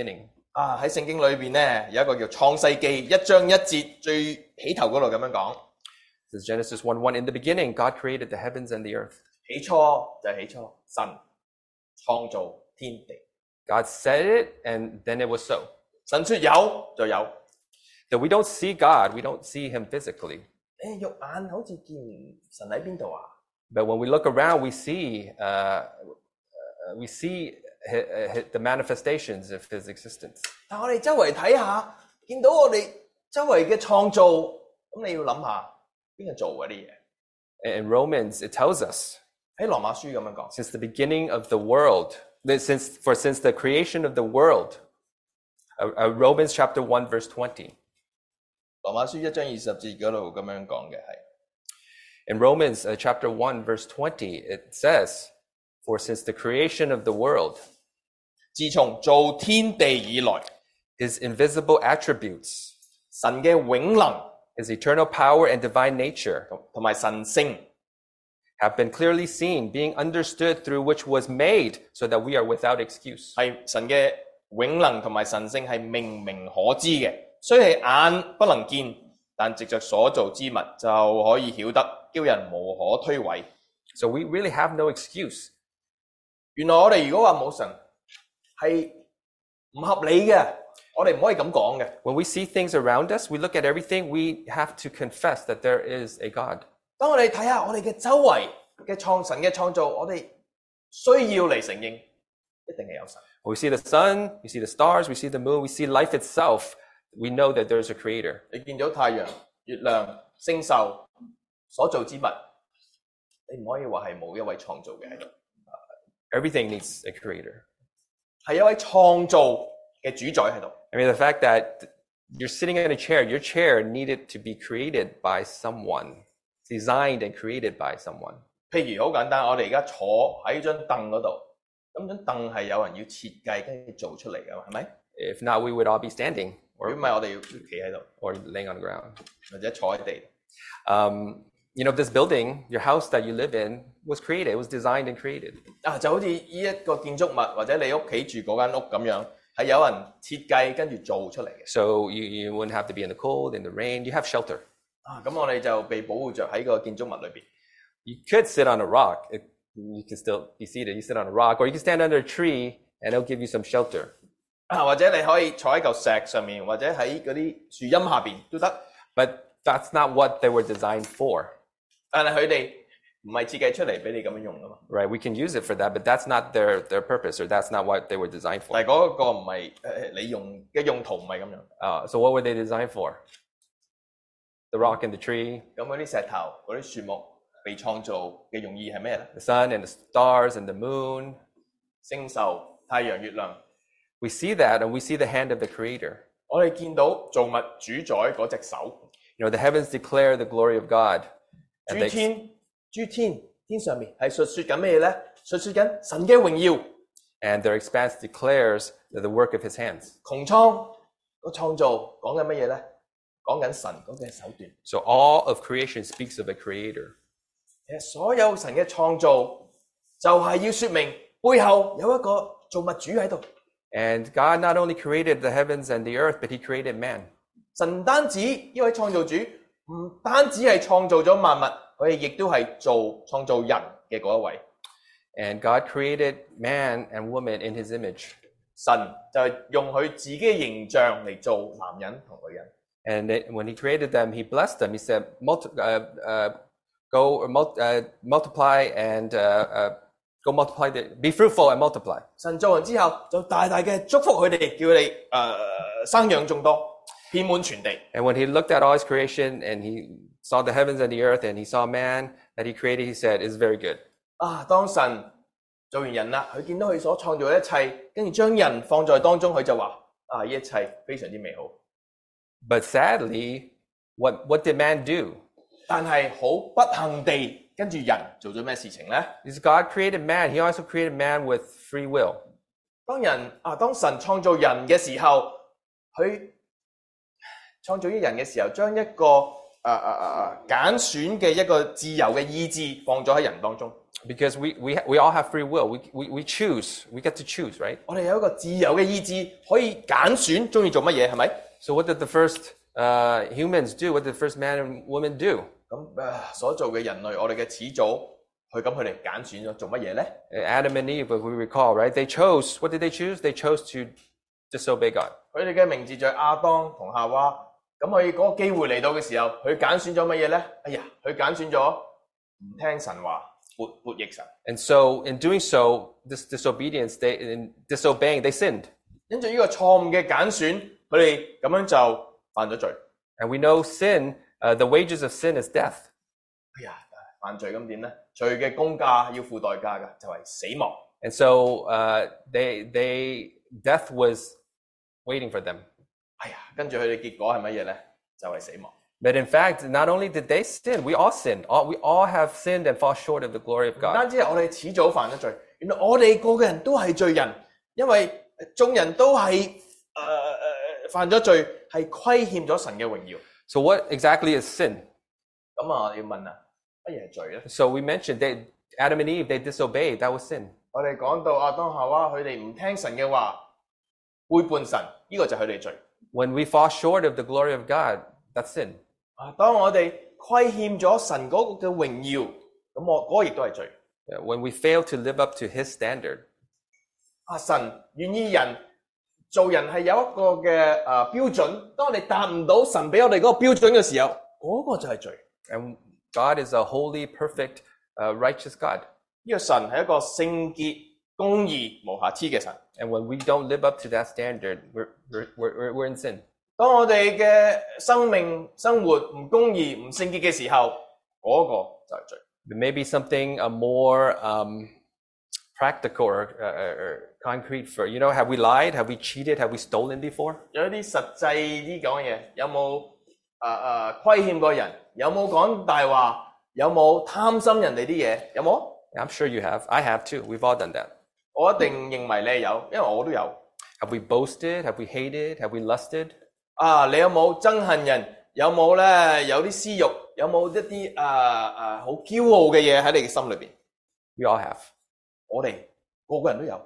S2: 啊，喺聖經裏邊咧有一個叫創世記一章一節最起頭嗰度咁樣講。
S1: This is Genesis one one. In the beginning, God created the heavens and the earth.
S2: 起初就係起初，神創造天地。
S1: God said it, and then it was so.
S2: 神說有就有。
S1: That we don't see God, we don't see him physically.
S2: 誒，肉眼好似見唔神喺邊度啊？
S1: But when we look around, we see, uh, uh, we see hi- hi- the manifestations of his existence.
S2: 但我哋周圍睇下，見到我哋周圍嘅創造，咁你要諗下邊個做嗰啲嘢？
S1: In Romans, it tells us,
S2: 喺羅馬書咁樣講，
S1: since the beginning of the world, that since for since the creation of the world, uh, uh, Romans chapter one verse twenty.
S2: 羅馬書一章二十節嗰度咁樣講嘅係。
S1: In Romans uh, chapter one verse twenty, it says, for since the creation of the world,
S2: 自從造天地以來，
S1: his invisible attributes,
S2: 神嘅永能
S1: his eternal power and divine nature,
S2: 同埋神性
S1: have been clearly seen, being understood through which was made, so that we are without excuse.
S2: 係神嘅永能同埋神性係明明可知嘅，雖係眼不能見，但藉着所造之物就可以曉得，叫人無可推諉。
S1: So we really have no excuse.
S2: 原來我哋如果話冇神係唔合理嘅，我哋唔可以咁講嘅。
S1: When we see things around us, we look at everything, we have to confess that there is a God.
S2: 當我哋睇下我哋嘅周圍嘅創神嘅創造，我哋需要嚟承認，一定係有神。
S1: When we see the sun, we see the stars, we see the moon, we see life itself, we know that there's a creator.
S2: 你見到太陽、月亮、星宿所造之物，你唔可以話係冇一位創造嘅喺度，
S1: Everything needs a creator.
S2: 係一位創造嘅主宰喺度。
S1: I mean, the fact that you're sitting in a chair, your chair needed to be created by someone, designed and created by someone.
S2: 譬如好簡單，我哋而家坐喺張凳嗰度，咁張凳係有人要設計跟住做出嚟㗎嘛，係咪？
S1: If not, we would all be standing
S2: 如果
S1: or,
S2: 唔係，我哋要企喺度，
S1: or laying on the ground.
S2: 或者坐喺地。
S1: Um, you know, this building, your house that you live in, was created. It was designed and created.
S2: 啊，就好似呢一個建築物或者你屋企住嗰間屋咁樣，係有人設計跟住做出嚟嘅。
S1: So you, you wouldn't have to be in the cold, in the rain. You have shelter.
S2: 啊，咁我哋就被保護着喺個建築物裏邊。
S1: You could sit on a rock. It, you can still be seated. You sit on a rock, or you can stand under a tree, and it'll give you some shelter.
S2: 啊，或者你可以坐喺嚿石上面，或者喺嗰啲樹蔭下邊都得。
S1: But that's not what they were designed for,
S2: 但係佢哋唔係設計出嚟俾你咁樣用噶嘛。
S1: right? We can use it for that, but that's not their, their purpose, or that's not what they were designed for.
S2: 但係嗰個唔係誒你用嘅用途唔係咁樣。
S1: Uh, so what were they designed for? The rock and the tree,
S2: 咁嗰啲石頭、嗰啲樹木被創造嘅用意係咩咧？
S1: the sun and the stars and the moon.
S2: 星宿、太陽、月亮，
S1: We see that, and we see the hand of the Creator.
S2: 我哋見到造物主宰嗰隻手，
S1: You know, the heavens declare the glory of God.
S2: 諸
S1: And they,
S2: 天、諸天天上面係述説緊咩咧？述説緊神嘅榮耀。
S1: and their expanse declares the the work of His hands.
S2: 穹蒼個創造講緊乜嘢咧？講緊神嗰隻手段。
S1: So all of creation speaks of a Creator.
S2: 其實所有神嘅創造就係要説明背後有一個造物主喺度。
S1: And God not only created the heavens and the earth, but He created man.
S2: 神唔單止呢位創造主，唔單止係創造咗萬物，佢亦都係做創造人嘅嗰一位。
S1: And God created man and woman in His image.
S2: 神就係用佢自己嘅形象嚟做男人同女人。
S1: And they, when He created them, He blessed them. He said, Multi, uh, uh, "Go or mul- uh, multiply and uh, uh, go multiply. The, be fruitful and multiply."
S2: 神做完之後，就大大嘅祝福佢哋，叫佢哋誒生養眾多，遍滿全地。
S1: And when He looked at all His creation and He saw the heavens and the earth and He saw man that He created, He said, "It's very good."
S2: 啊，當神做完人啦，佢見到佢所創造嘅一切，跟住將人放在當中，佢就話：啊，呢一切非常之美好。
S1: But sadly, what what did man do?
S2: 但係好不幸地，跟住人做咗咩事情咧？
S1: Because God created man. He also created man with free will.
S2: 當人啊，當神創造人嘅時候，佢創造啲人嘅時候，將一個誒誒誒揀選嘅一個自由嘅意志放咗喺人當中。
S1: Because we, we, we all have free will. We, we, we choose. We get to choose, right?
S2: 我哋有一個自由嘅意志，可以揀選中意做乜嘢，係咪？
S1: So what did the first uh, humans do? What did the first man and woman do?
S2: 咁誒所做嘅人類，我哋嘅始祖，佢咁佢哋揀選咗做乜嘢咧？
S1: Adam and Eve, if we recall, right? They chose. What did they choose? They chose to disobey God.
S2: 佢哋嘅名字就係亞當同夏娃。咁佢嗰個機會嚟到嘅時候，佢揀選咗乜嘢咧？哎呀，佢揀選咗唔聽神話，悖悖逆神。
S1: And so, in doing so, this disobedience, they in disobeying, they sinned.
S2: 因住呢個錯誤嘅揀選，佢哋咁樣就犯咗罪。
S1: And we know sin. Uh, the wages of sin is death.
S2: 哎呀，犯罪咁點咧？罪嘅工價要付代價嘅，就係死亡。
S1: And so, uh, they they death was waiting for them.
S2: 哎呀，跟住佢哋結果係乜嘢咧？就係死亡。
S1: But in fact, not only did they sin, we all sinned. All, we all have sinned and fall short of the glory of
S2: 唔
S1: God.
S2: 單止係我哋始祖犯咗罪，原來我哋個個人都係罪人，因為眾人都係誒誒犯咗罪，係虧欠咗神嘅榮耀。
S1: So what exactly is sin?
S2: 咁啊，要問啊，乜嘢係罪咧？
S1: So we mentioned they, Adam and Eve, they disobeyed. That was sin.
S2: 我哋講到亞當夏娃，佢哋唔聽神嘅話，背叛神，呢、個就係佢哋罪。
S1: When we fall short of the glory of God, that's sin.
S2: 啊，當我哋虧欠咗神嗰個嘅榮耀，咁我嗰、個亦都係罪。
S1: Yeah, When we fail to live up to His standard.
S2: 啊，神願意人做人係有一個嘅誒、呃、標準，當我哋達唔到神俾我哋嗰個標準嘅時候，嗰、個就係罪。
S1: And God is a holy, perfect, uh, righteous God.
S2: 呢個神係一個聖潔、公義、無瑕疵嘅神。
S1: And when we don't live up to that standard, we're, we're, we're, we're in sin.
S2: 當我哋嘅生命生活唔公義、唔聖潔嘅時候，嗰、個就係罪。
S1: But maybe something uh, more um, practical or, uh, or concrete for, you know, have we lied? Have we cheated? Have we stolen before?
S2: 有一啲實際啲講嘅嘢，有冇誒誒虧欠過人？有冇講大話？有冇貪心人哋啲嘢？有冇？
S1: I'm sure you have. I have too. We've all done that.
S2: 我一定認為你有，因為我都有。
S1: Have we boasted? Have we hated? Have we lusted?
S2: 啊，你有冇憎恨人？有冇咧有啲私欲？有冇一啲誒誒好驕傲嘅嘢喺你嘅心裏邊？
S1: We all have.
S2: 我哋個個人都有。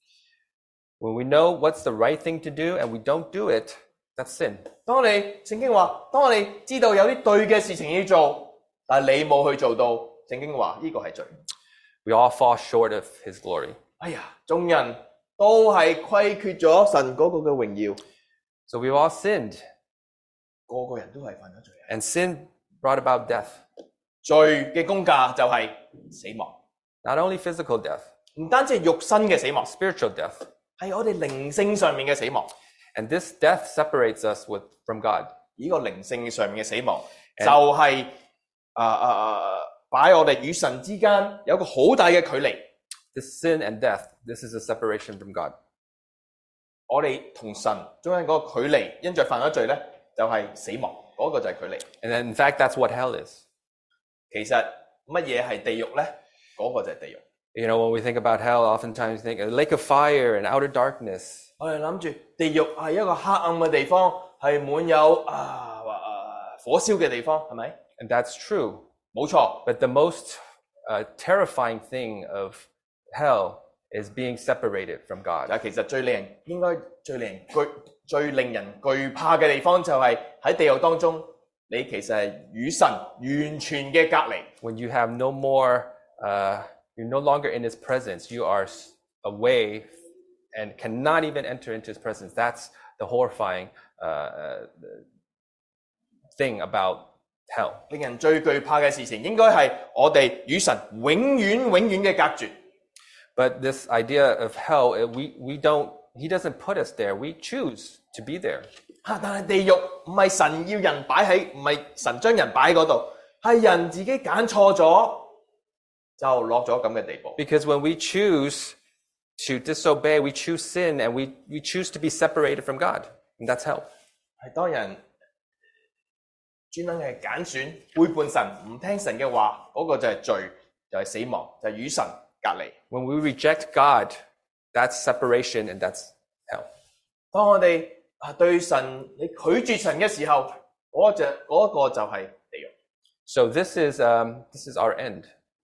S1: When we know what's the right thing to do and we don't do it, that's sin.
S2: 當你聖經話，當我哋知道有啲對嘅事情要做，但係你冇去做到，聖經話呢個係罪。
S1: We all fall short of His glory.
S2: 哎呀，眾人都係虧缺咗神嗰個嘅榮耀，
S1: So we've all sinned.
S2: 個個人都係犯咗罪。
S1: And sin brought about death.
S2: 罪嘅工價就係死亡，
S1: Not only physical death,
S2: 唔單止係肉身嘅死亡，
S1: spiritual death.
S2: 係我哋靈性上面嘅死亡。
S1: And this death separates us with, from God.
S2: 呢個靈性上面嘅死亡，就係啊啊啊，擺我哋與神之間有一個好大嘅距離。
S1: This sin and death, this is a separation from God.
S2: 我哋同神中間嗰個距離，因着犯咗罪咧，就係死亡，嗰、個就係距離。
S1: And then, in fact, that's what hell is.
S2: 其實乜嘢係地獄咧？嗰、個就係地獄。
S1: You know, when we think about hell, oftentimes we think a lake of fire and outer darkness.
S2: 我哋諗住地獄係一個黑暗嘅地方，係滿有啊啊火燒嘅地方，係咪？
S1: And that's true.
S2: 冇錯。
S1: But the most uh, terrifying thing of hell is being separated from God.
S2: 但係其實最令人應該最令人懼最令人懼怕嘅地方就係喺地獄當中，你其實係與神完全嘅隔離。
S1: When you have no more, uh, you're no longer in His presence. You are away and cannot even enter into His presence. That's the horrifying uh, thing about hell.
S2: 令人最懼怕嘅事情應該係我哋與神永遠永遠嘅隔絕。
S1: But this idea of hell, we, we don't, He doesn't put us there. We choose to be there.
S2: 嚇！但係地獄唔係神要人擺喺，唔係神將人擺喺嗰度，係人自己揀錯咗，就落咗咁嘅地步。
S1: Because when we choose to disobey, we choose sin, and we, we choose to be separated from God. And that's hell.
S2: 係當人專登係揀選背叛神，唔聽神嘅話，嗰、個就係罪，就係死亡，就係與神隔離。
S1: When we reject God, that's separation and that's hell.
S2: 當我哋啊對神你拒絕神嘅時候，嗰、隻嗰、個就係地獄。
S1: So this is, um, this is our end.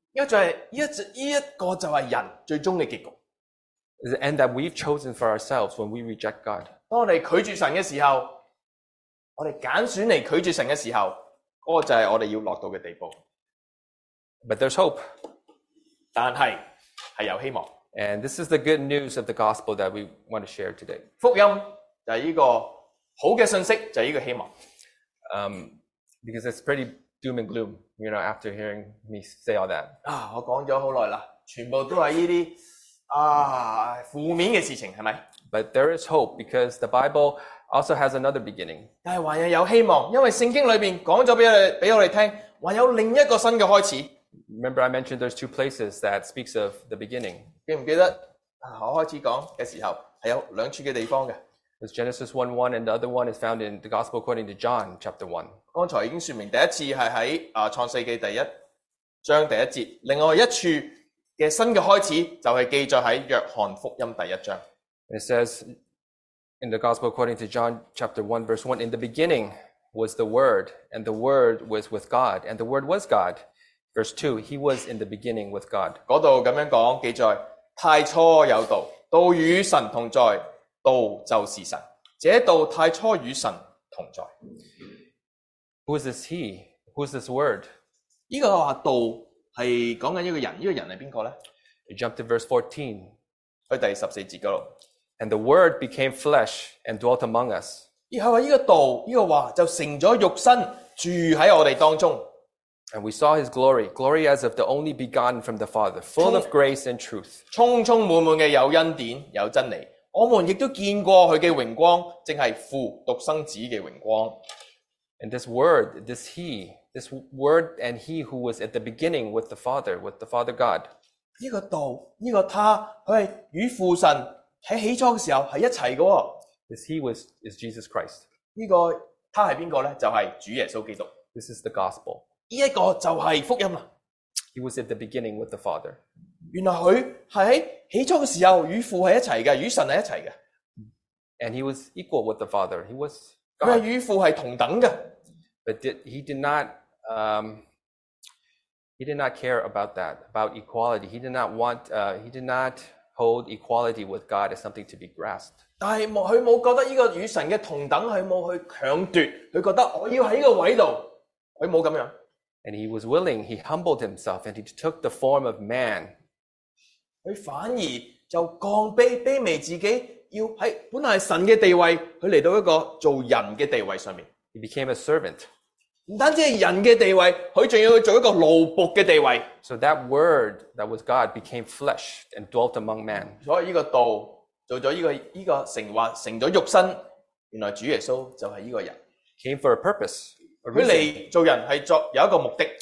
S2: 呢個就係呢一呢一個就係人最終嘅結局。
S1: Is the end that we've chosen for ourselves when we reject God.
S2: 當我哋拒絕神嘅時候，我哋揀選嚟拒絕神嘅時候，嗰、個就係我哋要落到嘅地步。
S1: But there's hope.
S2: 但係係有希望。
S1: And this is the good news of the gospel that we want to share today.
S2: 福音就係呢個好嘅信息，就係呢個希望。
S1: Um, because it's pretty doom and gloom, you know, after hearing me say all that.
S2: 啊，我講咗好耐啦，全部都係呢啲啊負面嘅事情，係咪？
S1: But there is hope because the Bible also has another beginning.
S2: 但係還係有希望，因為聖經裏邊講咗俾我哋俾我哋聽，還有另一個新嘅開始。
S1: Remember I mentioned there's two places that speaks of the beginning.
S2: 記唔記得啊？我開始講嘅時候係有兩處嘅地方嘅。
S1: There's Genesis one one and the other one is found in the Gospel according to John chapter one.
S2: 剛才已經說明，第一次係喺啊創世記第一章第一節，另外一處嘅新嘅開始就係記載喺約翰福音第一章。
S1: And it says in the Gospel according to John chapter one verse one, in the beginning was the Word, and the Word was with God, and the Word was God. Verse two, he was in the beginning with God.
S2: 嗰度咁樣講記載，太初有道，道與神同在，道就是神。這道太初與神同在。
S1: Who is this he? Who is this Word?
S2: 呢個話道係講緊一個人，呢、這個人係邊個咧？
S1: You jump to verse fourteen.
S2: 去第十四節嗰度。
S1: And the Word became flesh and dwelt among us.
S2: 然後話呢個道，呢、這個話就成咗肉身，住喺我哋當中。
S1: And we saw his glory, glory as of the only begotten from the Father, full of grace and truth.
S2: 充充滿滿嘅有恩典有真理，我們亦都見過佢嘅榮光，正係父獨生子嘅榮光。
S1: And this Word, this he, this Word and he who was at the beginning with the Father, with the Father God.
S2: 呢個道，呢、這個他，佢係與父神喺起初嘅時候係一齊嘅喎。
S1: This he was is Jesus Christ.
S2: 呢、這個他係邊個咧？就係、是、主耶穌基督。
S1: This is the gospel.
S2: 呢一個就係福音啦。
S1: He was at the beginning with the Father.
S2: 原來佢係喺起初嘅時候與父係一齊嘅，與神係一齊嘅。
S1: And he was equal with the Father. He was
S2: 佢係
S1: God.
S2: 與父係同等嘅。
S1: But did, he did not um, he did not care about that, about equality. He did not want uh, he did not hold equality with God as something to be grasped.
S2: 但係冇佢冇覺得呢個與神嘅同等，佢冇去強奪，佢覺得我要喺呢個位度，佢冇咁樣。
S1: And he was willing, he humbled himself and he took the form of man.
S2: 佢反而就降卑卑微自己，要喺本來係神嘅地位，佢嚟到一個做人嘅地位上面。
S1: He became a servant.
S2: 唔單止係人嘅地位，佢仲要去做一個奴僕嘅地位。
S1: So that word that was God became flesh and dwelt among man.
S2: 所以呢個道做咗呢、這個呢、這個成話成咗肉身，原來主耶穌就係呢個人。
S1: Came for a purpose, a
S2: 佢
S1: reason,
S2: 嚟做人係作有一個目的，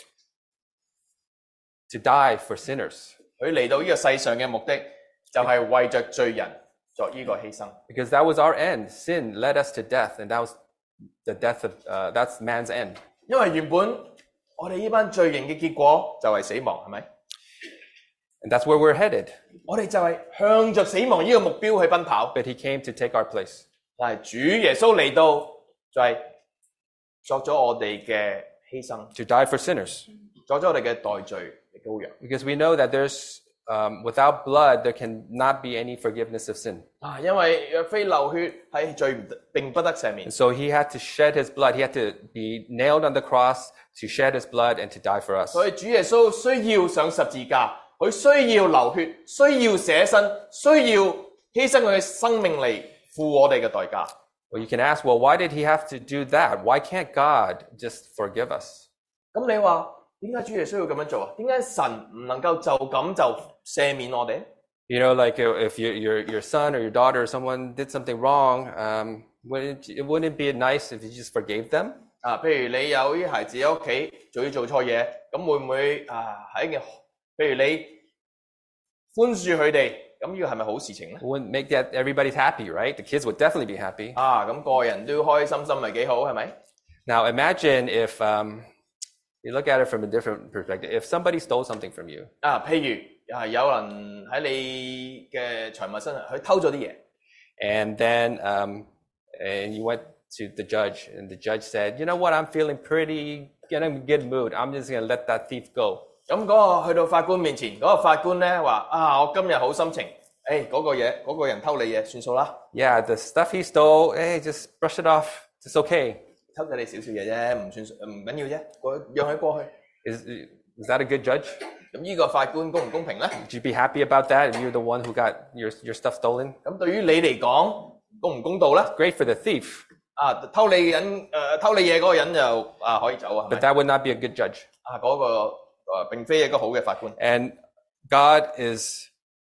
S1: to die for sinners.
S2: 佢嚟到呢個世上嘅目的就係為着罪人作呢個犧牲。
S1: Because that was our end. Sin led us to death, and that was the death of, uh, that's man's end.
S2: 因為原本我哋呢班罪人嘅結果就係死亡，係咪？
S1: And that's where we're headed.
S2: 我哋就係向着死亡呢個目標去奔跑。
S1: But he came to take our place.
S2: 但係主耶穌嚟到就係作咗我哋嘅犧牲，
S1: To die for sinners.
S2: 作咗我哋嘅代罪嘅羔羊。
S1: Because we know that there's, um, without blood, there cannot be any forgiveness of sin.
S2: 啊，因為若非流血係罪唔得，並不得赦免。
S1: And so he had to shed his blood. He had to be nailed on the cross to shed his blood and to die for us.
S2: 所以主耶穌需要上十字架，佢需要流血，需要捨身，需要犧牲佢嘅生命嚟付我哋嘅代價。
S1: Well, you can ask, well, why did he have to do that? Why can't God just forgive us?
S2: 咁你話點解主耶穌要咁樣做啊？點解神唔能夠就咁就赦免我哋？
S1: You know, like if your your your son or your daughter or someone did something wrong, um, wouldn't it wouldn't it be nice if you just forgave them?
S2: 啊，譬如你有啲孩子喺屋企做要做錯嘢，咁會唔會啊係一件？譬如你寬恕佢哋，咁呢個係咪好事情咧？
S1: It wouldn't make that everybody's happy, right? The kids would definitely be happy.
S2: 啊，咁個人都開開心心咪幾好，係咪？
S1: Now imagine if um, you look at it from a different perspective. If somebody stole something from you,
S2: 啊，譬如啊，有人喺你嘅財物身上，佢偷咗啲嘢，
S1: and then um, and you went to the judge, and the judge said, "You know what? I'm feeling pretty in a good mood. I'm just gonna let that thief go."
S2: 咁嗰個去到法官面前，嗰、個法官咧話：啊，我今日好心情，誒嗰個嘢嗰、個人偷你嘢，算數啦，
S1: Yeah, the stuff he stole, hey, just brush it off. It's okay.
S2: 偷咗你少少嘢啫，唔算數唔緊要啫，過讓佢過去。
S1: Is, is that a good judge?
S2: 咁呢個法官公唔公平咧？
S1: Would you be happy about that if you're the one who got your, your stuff stolen?
S2: 咁對於你嚟講，公唔公道咧？
S1: Great for the thief,
S2: 啊，偷你人誒、呃、偷你嘢嗰個人就啊可以走啊，係
S1: but
S2: 咪？
S1: that would not be a good judge.
S2: 啊嗰、個誒、呃、並非一個好嘅法官。
S1: And God is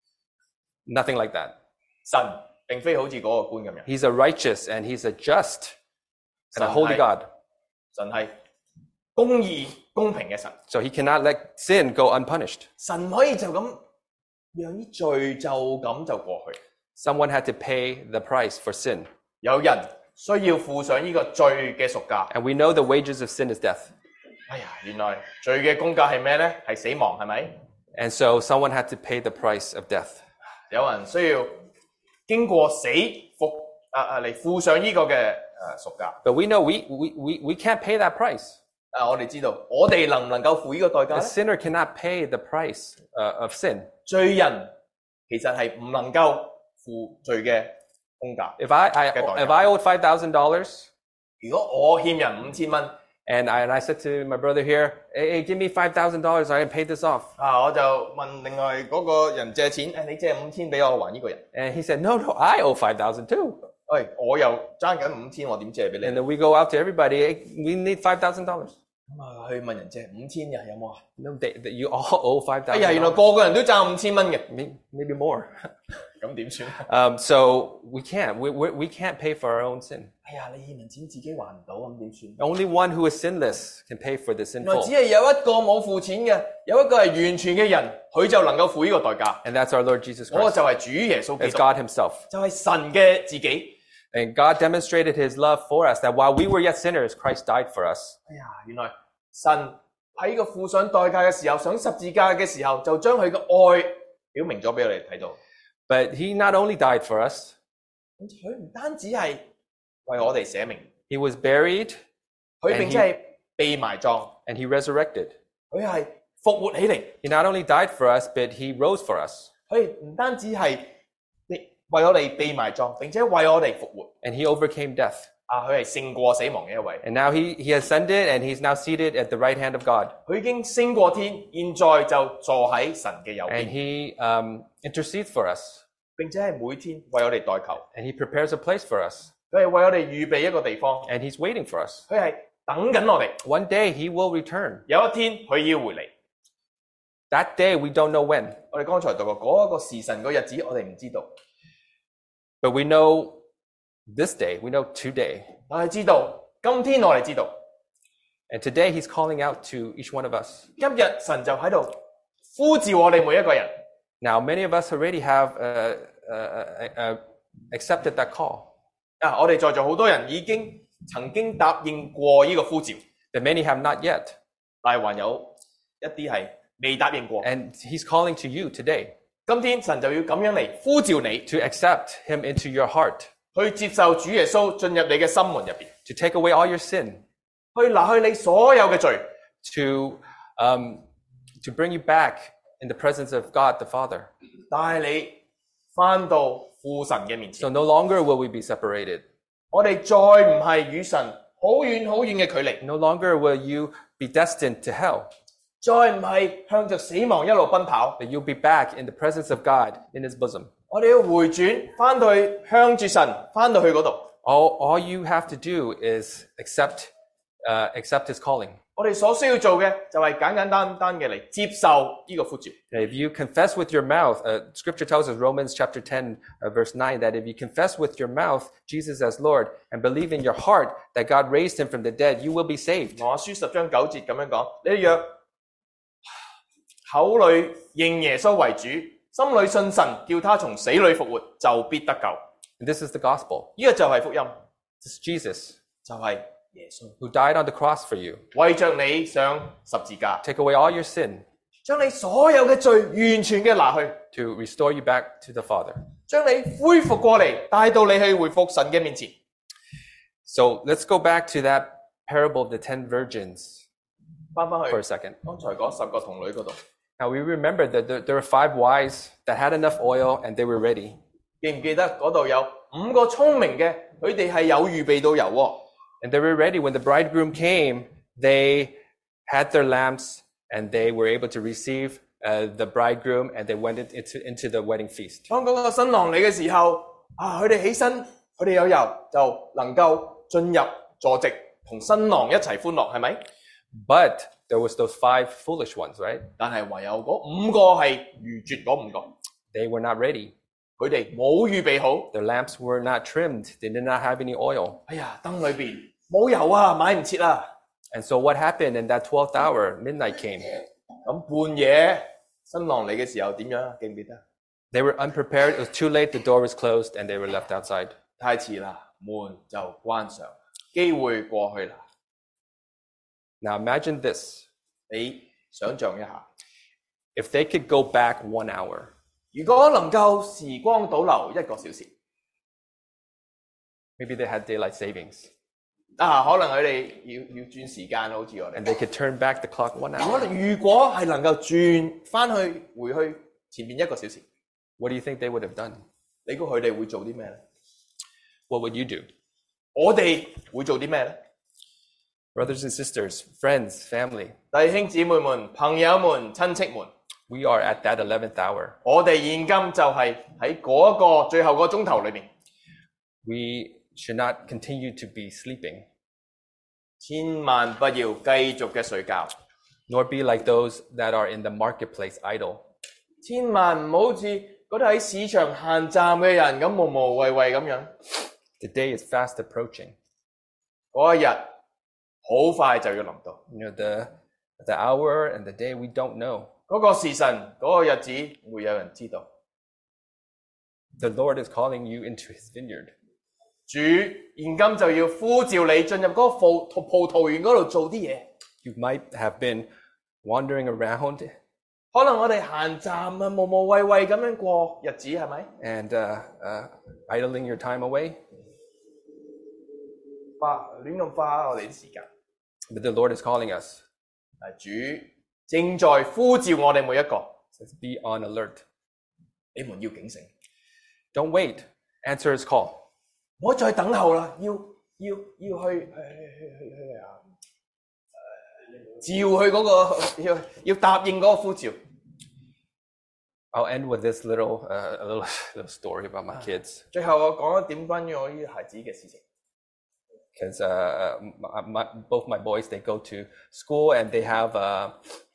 S1: nothing like that.
S2: 神並非好似嗰個官咁樣，
S1: He's a righteous and he's a just and a holy God.
S2: 神係公義公平嘅神，
S1: So he cannot let sin go unpunished.
S2: 神唔可以就咁讓啲罪就咁就過去。
S1: Someone had to pay the price for sin.
S2: 有人需要付上呢個罪嘅贖價。
S1: And we know the wages of sin is death.
S2: 哎呀，原來罪嘅公價係咩咧？係死亡，係咪？
S1: And so someone had to pay the price of death.
S2: 有人需要經過死復啊啊嚟付上呢個嘅誒贖價。
S1: But we know we, we, we, we can't pay that price.
S2: 啊，我哋知道，我哋能唔能夠付呢個代價
S1: A
S2: 咧？
S1: sinner cannot pay the price uh, of sin.
S2: 罪人其實係唔能夠付罪嘅公價。
S1: If I, I, if I owed five thousand dollars
S2: 如果我欠人五千蚊，
S1: and I, and I said to my brother here, hey, hey give me five thousand dollars, I can pay this off.
S2: 啊，我就問另外嗰個人借錢，誒你借五千俾我還呢個人。
S1: And he said, no, no, I owe five thousand too.
S2: 喂，我又爭緊五千，我點借俾你？
S1: And then we go out to everybody, hey, we need five thousand dollars.
S2: 咁啊，去問人借五千嘅有冇啊？
S1: No, they, they, you all owe five
S2: 哎
S1: thousand
S2: 呀，原來
S1: dollars.
S2: 個個人都爭五千蚊嘅，
S1: Maybe, maybe more.
S2: 咁點算？
S1: Um, so we can't. We, we, we can't pay for our own sin.
S2: 哎呀，你欠人錢自己還唔到，咁點算？
S1: Only one who is sinless can pay for this in
S2: 原來
S1: full.
S2: 只係有一個冇付錢嘅，有一個係完全嘅人，佢就能夠付呢個代價。
S1: And that's our Lord Jesus
S2: 嗰個
S1: Christ.
S2: 就係主耶穌基
S1: It's
S2: 督，
S1: God himself.
S2: 就係神嘅自己。
S1: And God demonstrated his love for us, that while we were yet sinners, Christ died for us.
S2: 哎呀，原來神喺個付上代價嘅時候，上十字架嘅時候，就將佢嘅愛表明咗俾我哋睇到。
S1: But he not only died for us,
S2: 咁佢唔單止係為我哋捨命，
S1: he was buried
S2: 佢
S1: And
S2: 並且係被埋葬，
S1: and he resurrected.
S2: 佢係復活起嚟。
S1: He not only died for us, but he rose for us.
S2: 佢唔單止係為我哋被埋葬，並且為我哋復活。
S1: And he overcame death.
S2: 啊，佢係勝過死亡嘅一位，
S1: And now he, he ascended and he's now seated at the right hand of God.
S2: 佢已經升過天，現在就坐喺神嘅右
S1: And
S2: 邊，
S1: he um, intercedes for us.
S2: 並且係每天為我哋代求。
S1: And he prepares a place for us.
S2: 佢係為我哋預備一個地方，
S1: And he's waiting for us.
S2: 佢係等緊我哋。
S1: One day he will return.
S2: 有一天佢要回嚟。
S1: That day we don't know when.
S2: 我哋剛才讀過嗰一個時辰個日子，我哋唔知道，
S1: But we know this day. We know today.
S2: 但係知道今天我哋知道，
S1: And today he's calling out to each one of us.
S2: 今日神就喺度呼召我哋每一個人。
S1: Now, many of us already have uh, uh, uh, accepted that call.
S2: 啊，我哋在座好多人已經曾經答應過呢個呼召，
S1: But many have not yet.
S2: 但係還有一啲係未答應過。
S1: And he's calling to you today
S2: 今天神就要咁樣嚟呼召你，
S1: to accept him into your heart,
S2: 去接受主耶穌進入你嘅心門入邊，
S1: to take away all your sin,
S2: 去拿去你所有嘅罪，
S1: to, um, to bring you back in the presence of God the Father.
S2: 帶你返到父神嘅面
S1: So
S2: 前。
S1: no longer will we be separated.
S2: 我哋再唔係與神好遠好遠嘅距離，
S1: No longer will you be destined to hell,
S2: 再唔係向着死亡一路奔跑。
S1: but you'll be back in the presence of God in his bosom.
S2: 我哋要回轉返到去向住神，返到去嗰度。
S1: All, all you have to do is accept, uh, accept his calling.
S2: 我哋所需要做嘅就係簡簡單單嘅嚟接受呢個呼召。
S1: If you confess with your mouth, uh, Scripture tells us, Romans chapter ten, uh, verse nine, that if you confess with your mouth Jesus as Lord and believe in your heart that God raised him from the dead, you will be saved.
S2: 羅馬書十章九節咁樣講：你若口裏認耶穌為主，心裏信神，叫他從死裏復活，就必得救。
S1: And this is the gospel.
S2: 呢個就係福音，
S1: This is Jesus
S2: 就係耶穌
S1: who died on the cross for you,
S2: 為着你上十字架，
S1: take away all your sin
S2: 將你所有嘅罪完全嘅拿去，
S1: to restore you back to the Father.
S2: 將你恢復過嚟，帶到你去回復神嘅面前。
S1: So let's go back to that parable of the ten virgins.
S2: 翻返
S1: for a
S2: 去
S1: second.
S2: 剛才講十個童女嗰度，
S1: Now we remember that there, there were five wise that had enough oil and they were ready.
S2: 記唔記得嗰度有五個聰明嘅，佢哋係有預備到油喎。
S1: And they were ready when the bridegroom came. They had their lamps and they were able to receive uh, the bridegroom and they went into, into the wedding feast.
S2: 當嗰個新郎嚟嘅時候，啊，佢哋起身，佢哋有油，就能夠進入坐席，同新郎一齊歡樂，係咪？
S1: But there was those five foolish ones, right?
S2: 但係唯有嗰五個係愚拙嗰五個，
S1: They were not ready.
S2: 佢哋冇預備好。
S1: Their lamps were not trimmed. They did not have any oil.
S2: 哎呀，燈裏邊冇油啊，買唔切啦。
S1: And so what happened in that twelfth hour? Midnight came.
S2: 咁半夜新郎嚟嘅時候點樣啊？記唔記得？
S1: They were unprepared. It was too late. The door was closed and they were left outside.
S2: 太遲啦，門就關上，機會過去啦。
S1: Now imagine this.
S2: 你想象一下，
S1: If they could go back one hour,
S2: 如果能夠時光倒流一個小時，
S1: maybe they had daylight savings
S2: 啊，可能佢哋要要轉時間，好似我哋。
S1: and they could turn back the clock one
S2: 如果
S1: hour.
S2: 如果係能夠轉翻去回去前面一個小時，
S1: What do you think they would have done?
S2: 你估佢哋會做啲咩咧？
S1: What would you do?
S2: 我哋會做啲咩咧？
S1: Brothers and sisters, friends, family,
S2: 弟兄姊妹們、朋友們、親戚們，
S1: we are at that eleventh hour.
S2: 我哋現今就係喺嗰一個最後個鐘頭裏面，
S1: We should not continue to be sleeping,
S2: 千萬不要繼續嘅睡覺，
S1: nor be like those that are in the marketplace idle.
S2: 千萬唔好似嗰啲喺市場閒站嘅人咁無無謂謂咁樣。
S1: The day is fast approaching.
S2: 嗰一日好快就要臨到，
S1: You know, the, the hour and the day we don't know.
S2: 嗰個時辰、嗰個日子會有人知道。
S1: The Lord is calling you into his vineyard.
S2: 主現今就要呼召你進入嗰個葡葡萄園嗰度做啲嘢。
S1: You might have been wandering around
S2: 可能我哋閒站啊，無無謂謂咁樣過日子，係咪？
S1: and uh, uh, idling your time away.
S2: 花亂咁花我哋啲時間。
S1: But the Lord is calling us.
S2: 但主正在呼召我哋每一個，
S1: Says, be on alert.
S2: 你們要警醒，
S1: Don't wait. Answer his call.
S2: 唔好再等候啦，要要要去去去去去啊！召去嗰個要要答應嗰個呼召。
S1: I'll end with this little, uh, a little, little story about my kids.
S2: 最後我講一點關於我呢啲孩子嘅事情。
S1: Because uh, my, my, both my boys, they go to school and they have, uh,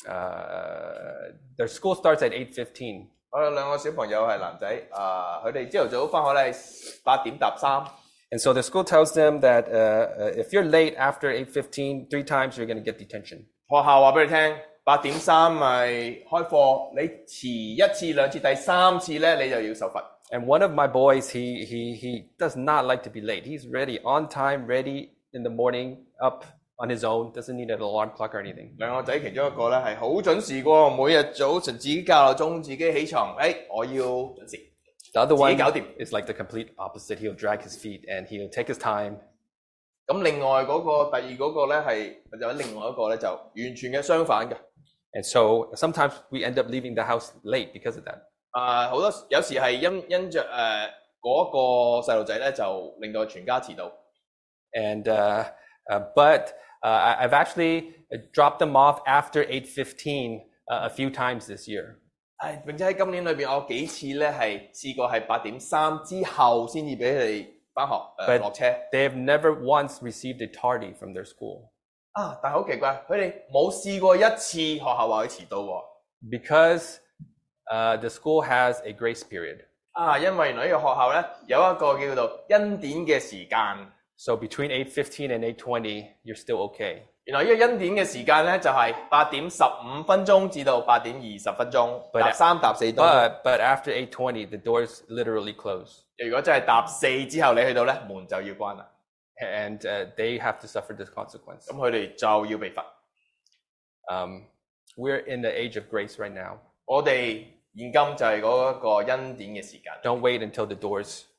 S1: uh, their school starts at eight fifteen.
S2: 我有兩個小朋友係男仔，啊，佢哋朝頭早翻學咧係八點搭三。
S1: And so the school tells them that uh, uh, if you're late after eight fifteen, three times you're going to get detention.
S2: 學校話俾你聽，八點三咪開課，你遲一次兩次，第三次咧你就要受罰。
S1: And one of my boys, he, he, he does not like to be late. He's ready, on time, ready in the morning, up on his own, doesn't need an alarm clock or anything.
S2: 兩個仔其中一個咧係好準時喎，每日早晨自己校鬧鐘，自己起床，誒、哎，我要準時。
S1: The other one
S2: 自己搞掂。
S1: is like the complete opposite. He'll drag his feet and he'll take his time.
S2: 咁另外嗰、個第二嗰個咧係或者另外一個咧就完全嘅相反嘅。
S1: And so sometimes we end up leaving the house late because of that.
S2: 啊，好多有時係因因着誒嗰個細路仔咧，就令到全家遲到。
S1: And uh, uh, but uh, I- I've actually dropped them off after eight fifteen uh, a few times this year.
S2: 係並且喺今年裏邊，我有幾次咧係試過係八點三之後先至俾佢哋翻學誒落、呃、車。
S1: They have never once received a tardy from their school
S2: 啊！但係好奇怪，佢哋冇試過一次學校話佢遲到喎。
S1: because uh, the school has a grace period.
S2: 啊，因為原來呢個學校咧有一個叫做恩典嘅時間。
S1: So between eight fifteen and eight twenty, you're still okay.
S2: 原來呢個恩典嘅時間咧就係八點十五分鐘至到八點二十分鐘，
S1: But-
S2: 搭三搭四都。
S1: But but after eight twenty, the doors literally close,
S2: 如果真係搭四之後你去到咧，門就要關啦，
S1: and uh, they have to suffer this consequence.
S2: 咁佢哋就要被罰。
S1: Um, we're in the age of grace right now.
S2: 我哋現今就係嗰個恩典嘅時間。
S1: Don't wait until the doors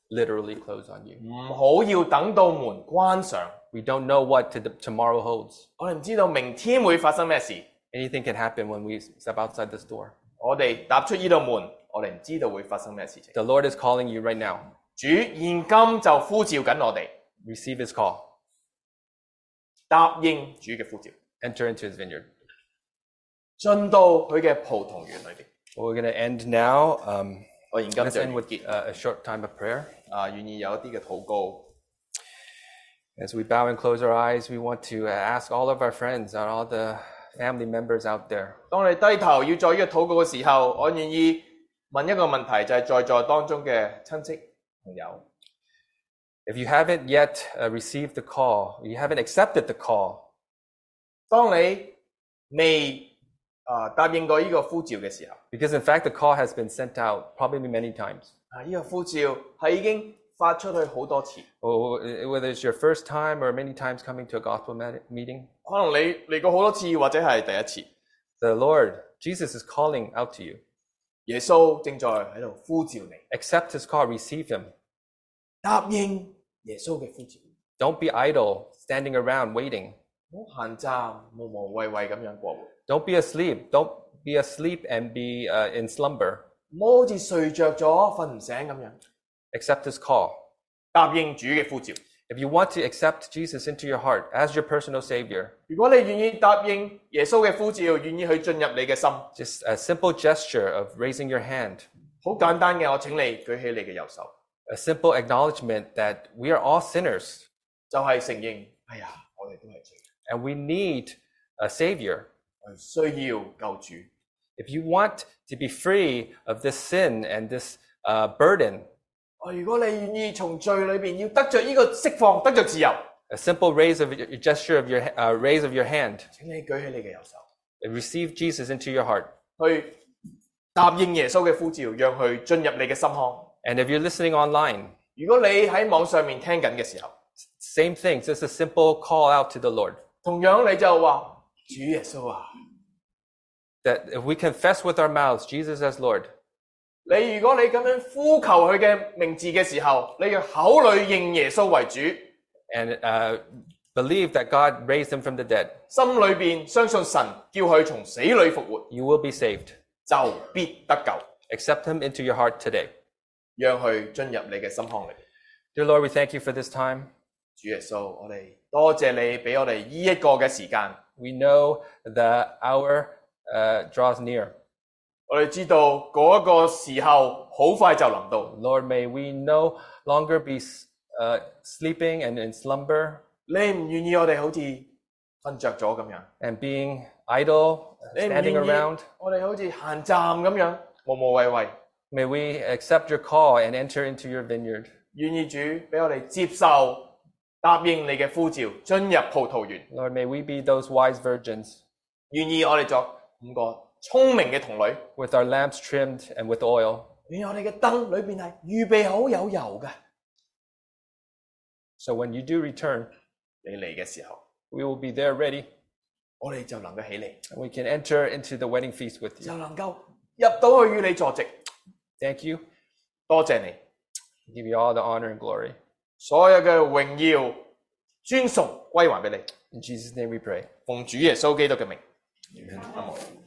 S1: literally close on you.
S2: 唔好要等到門關上，
S1: We don't know what to the, tomorrow holds.
S2: 我哋唔知道明天會發生咩事。
S1: Anything can happen when we step outside this door.
S2: 我哋踏出呢道門，我哋唔知道會發生咩事情。
S1: The Lord is calling you right now.
S2: 主現今就呼召緊我哋，
S1: Receive his call.
S2: 答應主嘅呼召，
S1: Enter into his vineyard.
S2: 進到佢嘅葡萄園裏邊。
S1: Well, we're going to end now. Um,
S2: 我現今
S1: let's
S2: 就
S1: end
S2: 完
S1: with
S2: 結
S1: uh, a short time of prayer.
S2: 啊，願意有一啲嘅禱告。
S1: As we bow and close our eyes, we want to ask all of our friends and all the family members out there.
S2: 當你低頭要做呢個禱告嘅時候，我願意問一個問題，就係在座當中嘅親戚朋友。
S1: If you haven't yet uh, received the call, you haven't accepted the call,
S2: 當你未啊答應過呢個呼召嘅時候，
S1: because in fact the call has been sent out probably many times.
S2: 啊呢個呼召係已經發出去好多次。
S1: Or whether it's your first time or many times coming to a gospel meeting,
S2: 可能你嚟過好多次，或者係第一次。
S1: the Lord, Jesus is calling out to you.
S2: 耶穌正在喺度呼召你，
S1: Accept his call, receive him.
S2: 答應耶穌嘅呼召，
S1: Don't be idle, standing around waiting.
S2: 唔好閒站無無謂謂咁樣過活，
S1: Don't be asleep. Don't be asleep and be uh, in slumber.
S2: 唔好好似睡着咗瞓唔醒咁樣。
S1: Accept his call.
S2: 答應主嘅呼召。
S1: If you want to accept Jesus into your heart as your personal Savior,
S2: 如果你願意答應耶穌嘅呼召，願意去進入你嘅心，
S1: just a simple gesture of raising your hand,
S2: 好簡單嘅，我請你舉起你嘅右手，
S1: a simple acknowledgement that we are all sinners
S2: 就係承認，哎呀，我哋都係罪人，
S1: and we need a Savior.
S2: 我哋需要救主。
S1: If you want to be free of this sin and this uh, burden,
S2: 哦，如果你願意從罪裏邊要得着呢個釋放，得着自由，
S1: a simple raise of your gesture of your uh, raise of your hand,
S2: 請你舉起你嘅右手，
S1: and receive Jesus into your heart.
S2: 去答應耶穌嘅呼召，讓佢進入你嘅心腔。
S1: And if you're listening online,
S2: 如果你喺網上面聽緊嘅時候，
S1: same thing, just a simple call out to the Lord.
S2: 同樣你就話主耶穌啊，
S1: That if we confess with our mouths Jesus as Lord,
S2: 你如果你咁樣呼求佢嘅名字嘅時候，你嘅口裏認耶穌為主，
S1: and uh, believe that God raised him from the dead,
S2: 心裏邊相信神叫佢從死裏復活，
S1: you will be saved.
S2: 就必得救。
S1: Accept him into your heart today.
S2: 讓佢進入你嘅心腔裏。
S1: Dear Lord, we thank you for this time.
S2: 主耶穌，我哋多謝你俾我哋呢一個嘅時間。
S1: We know the hour uh, draws near.
S2: 我哋知道嗰一個時候好快就臨到。
S1: Lord, may we no longer be uh, sleeping and in slumber
S2: 你唔願意我哋好似瞓着咗咁樣，
S1: and being idle,
S2: 你唔
S1: standing
S2: 願意
S1: around.
S2: 我哋好似閒站咁樣無無謂謂。
S1: May we accept your call and enter into your vineyard.
S2: 願意主俾我哋接受答應你嘅呼召，進入葡萄園。
S1: Lord, may we be those wise virgins
S2: 願意我哋作五個聰明嘅童女。
S1: with our lamps trimmed and with oil.
S2: 願意我哋嘅燈裏邊係預備好有油嘅。
S1: So when you do return,
S2: 你嚟嘅時候，
S1: we will be there ready
S2: 我哋就能夠起嚟，
S1: and we can enter into the wedding feast with
S2: 就
S1: you.
S2: 能夠入到去與你坐席。
S1: Thank you.
S2: 多謝你，
S1: Give you all the honor and glory.
S2: 所有嘅榮耀、尊崇歸還俾你。
S1: In Jesus' name we pray.
S2: 奉主耶穌基督嘅名。
S1: Amen.
S2: 阿門。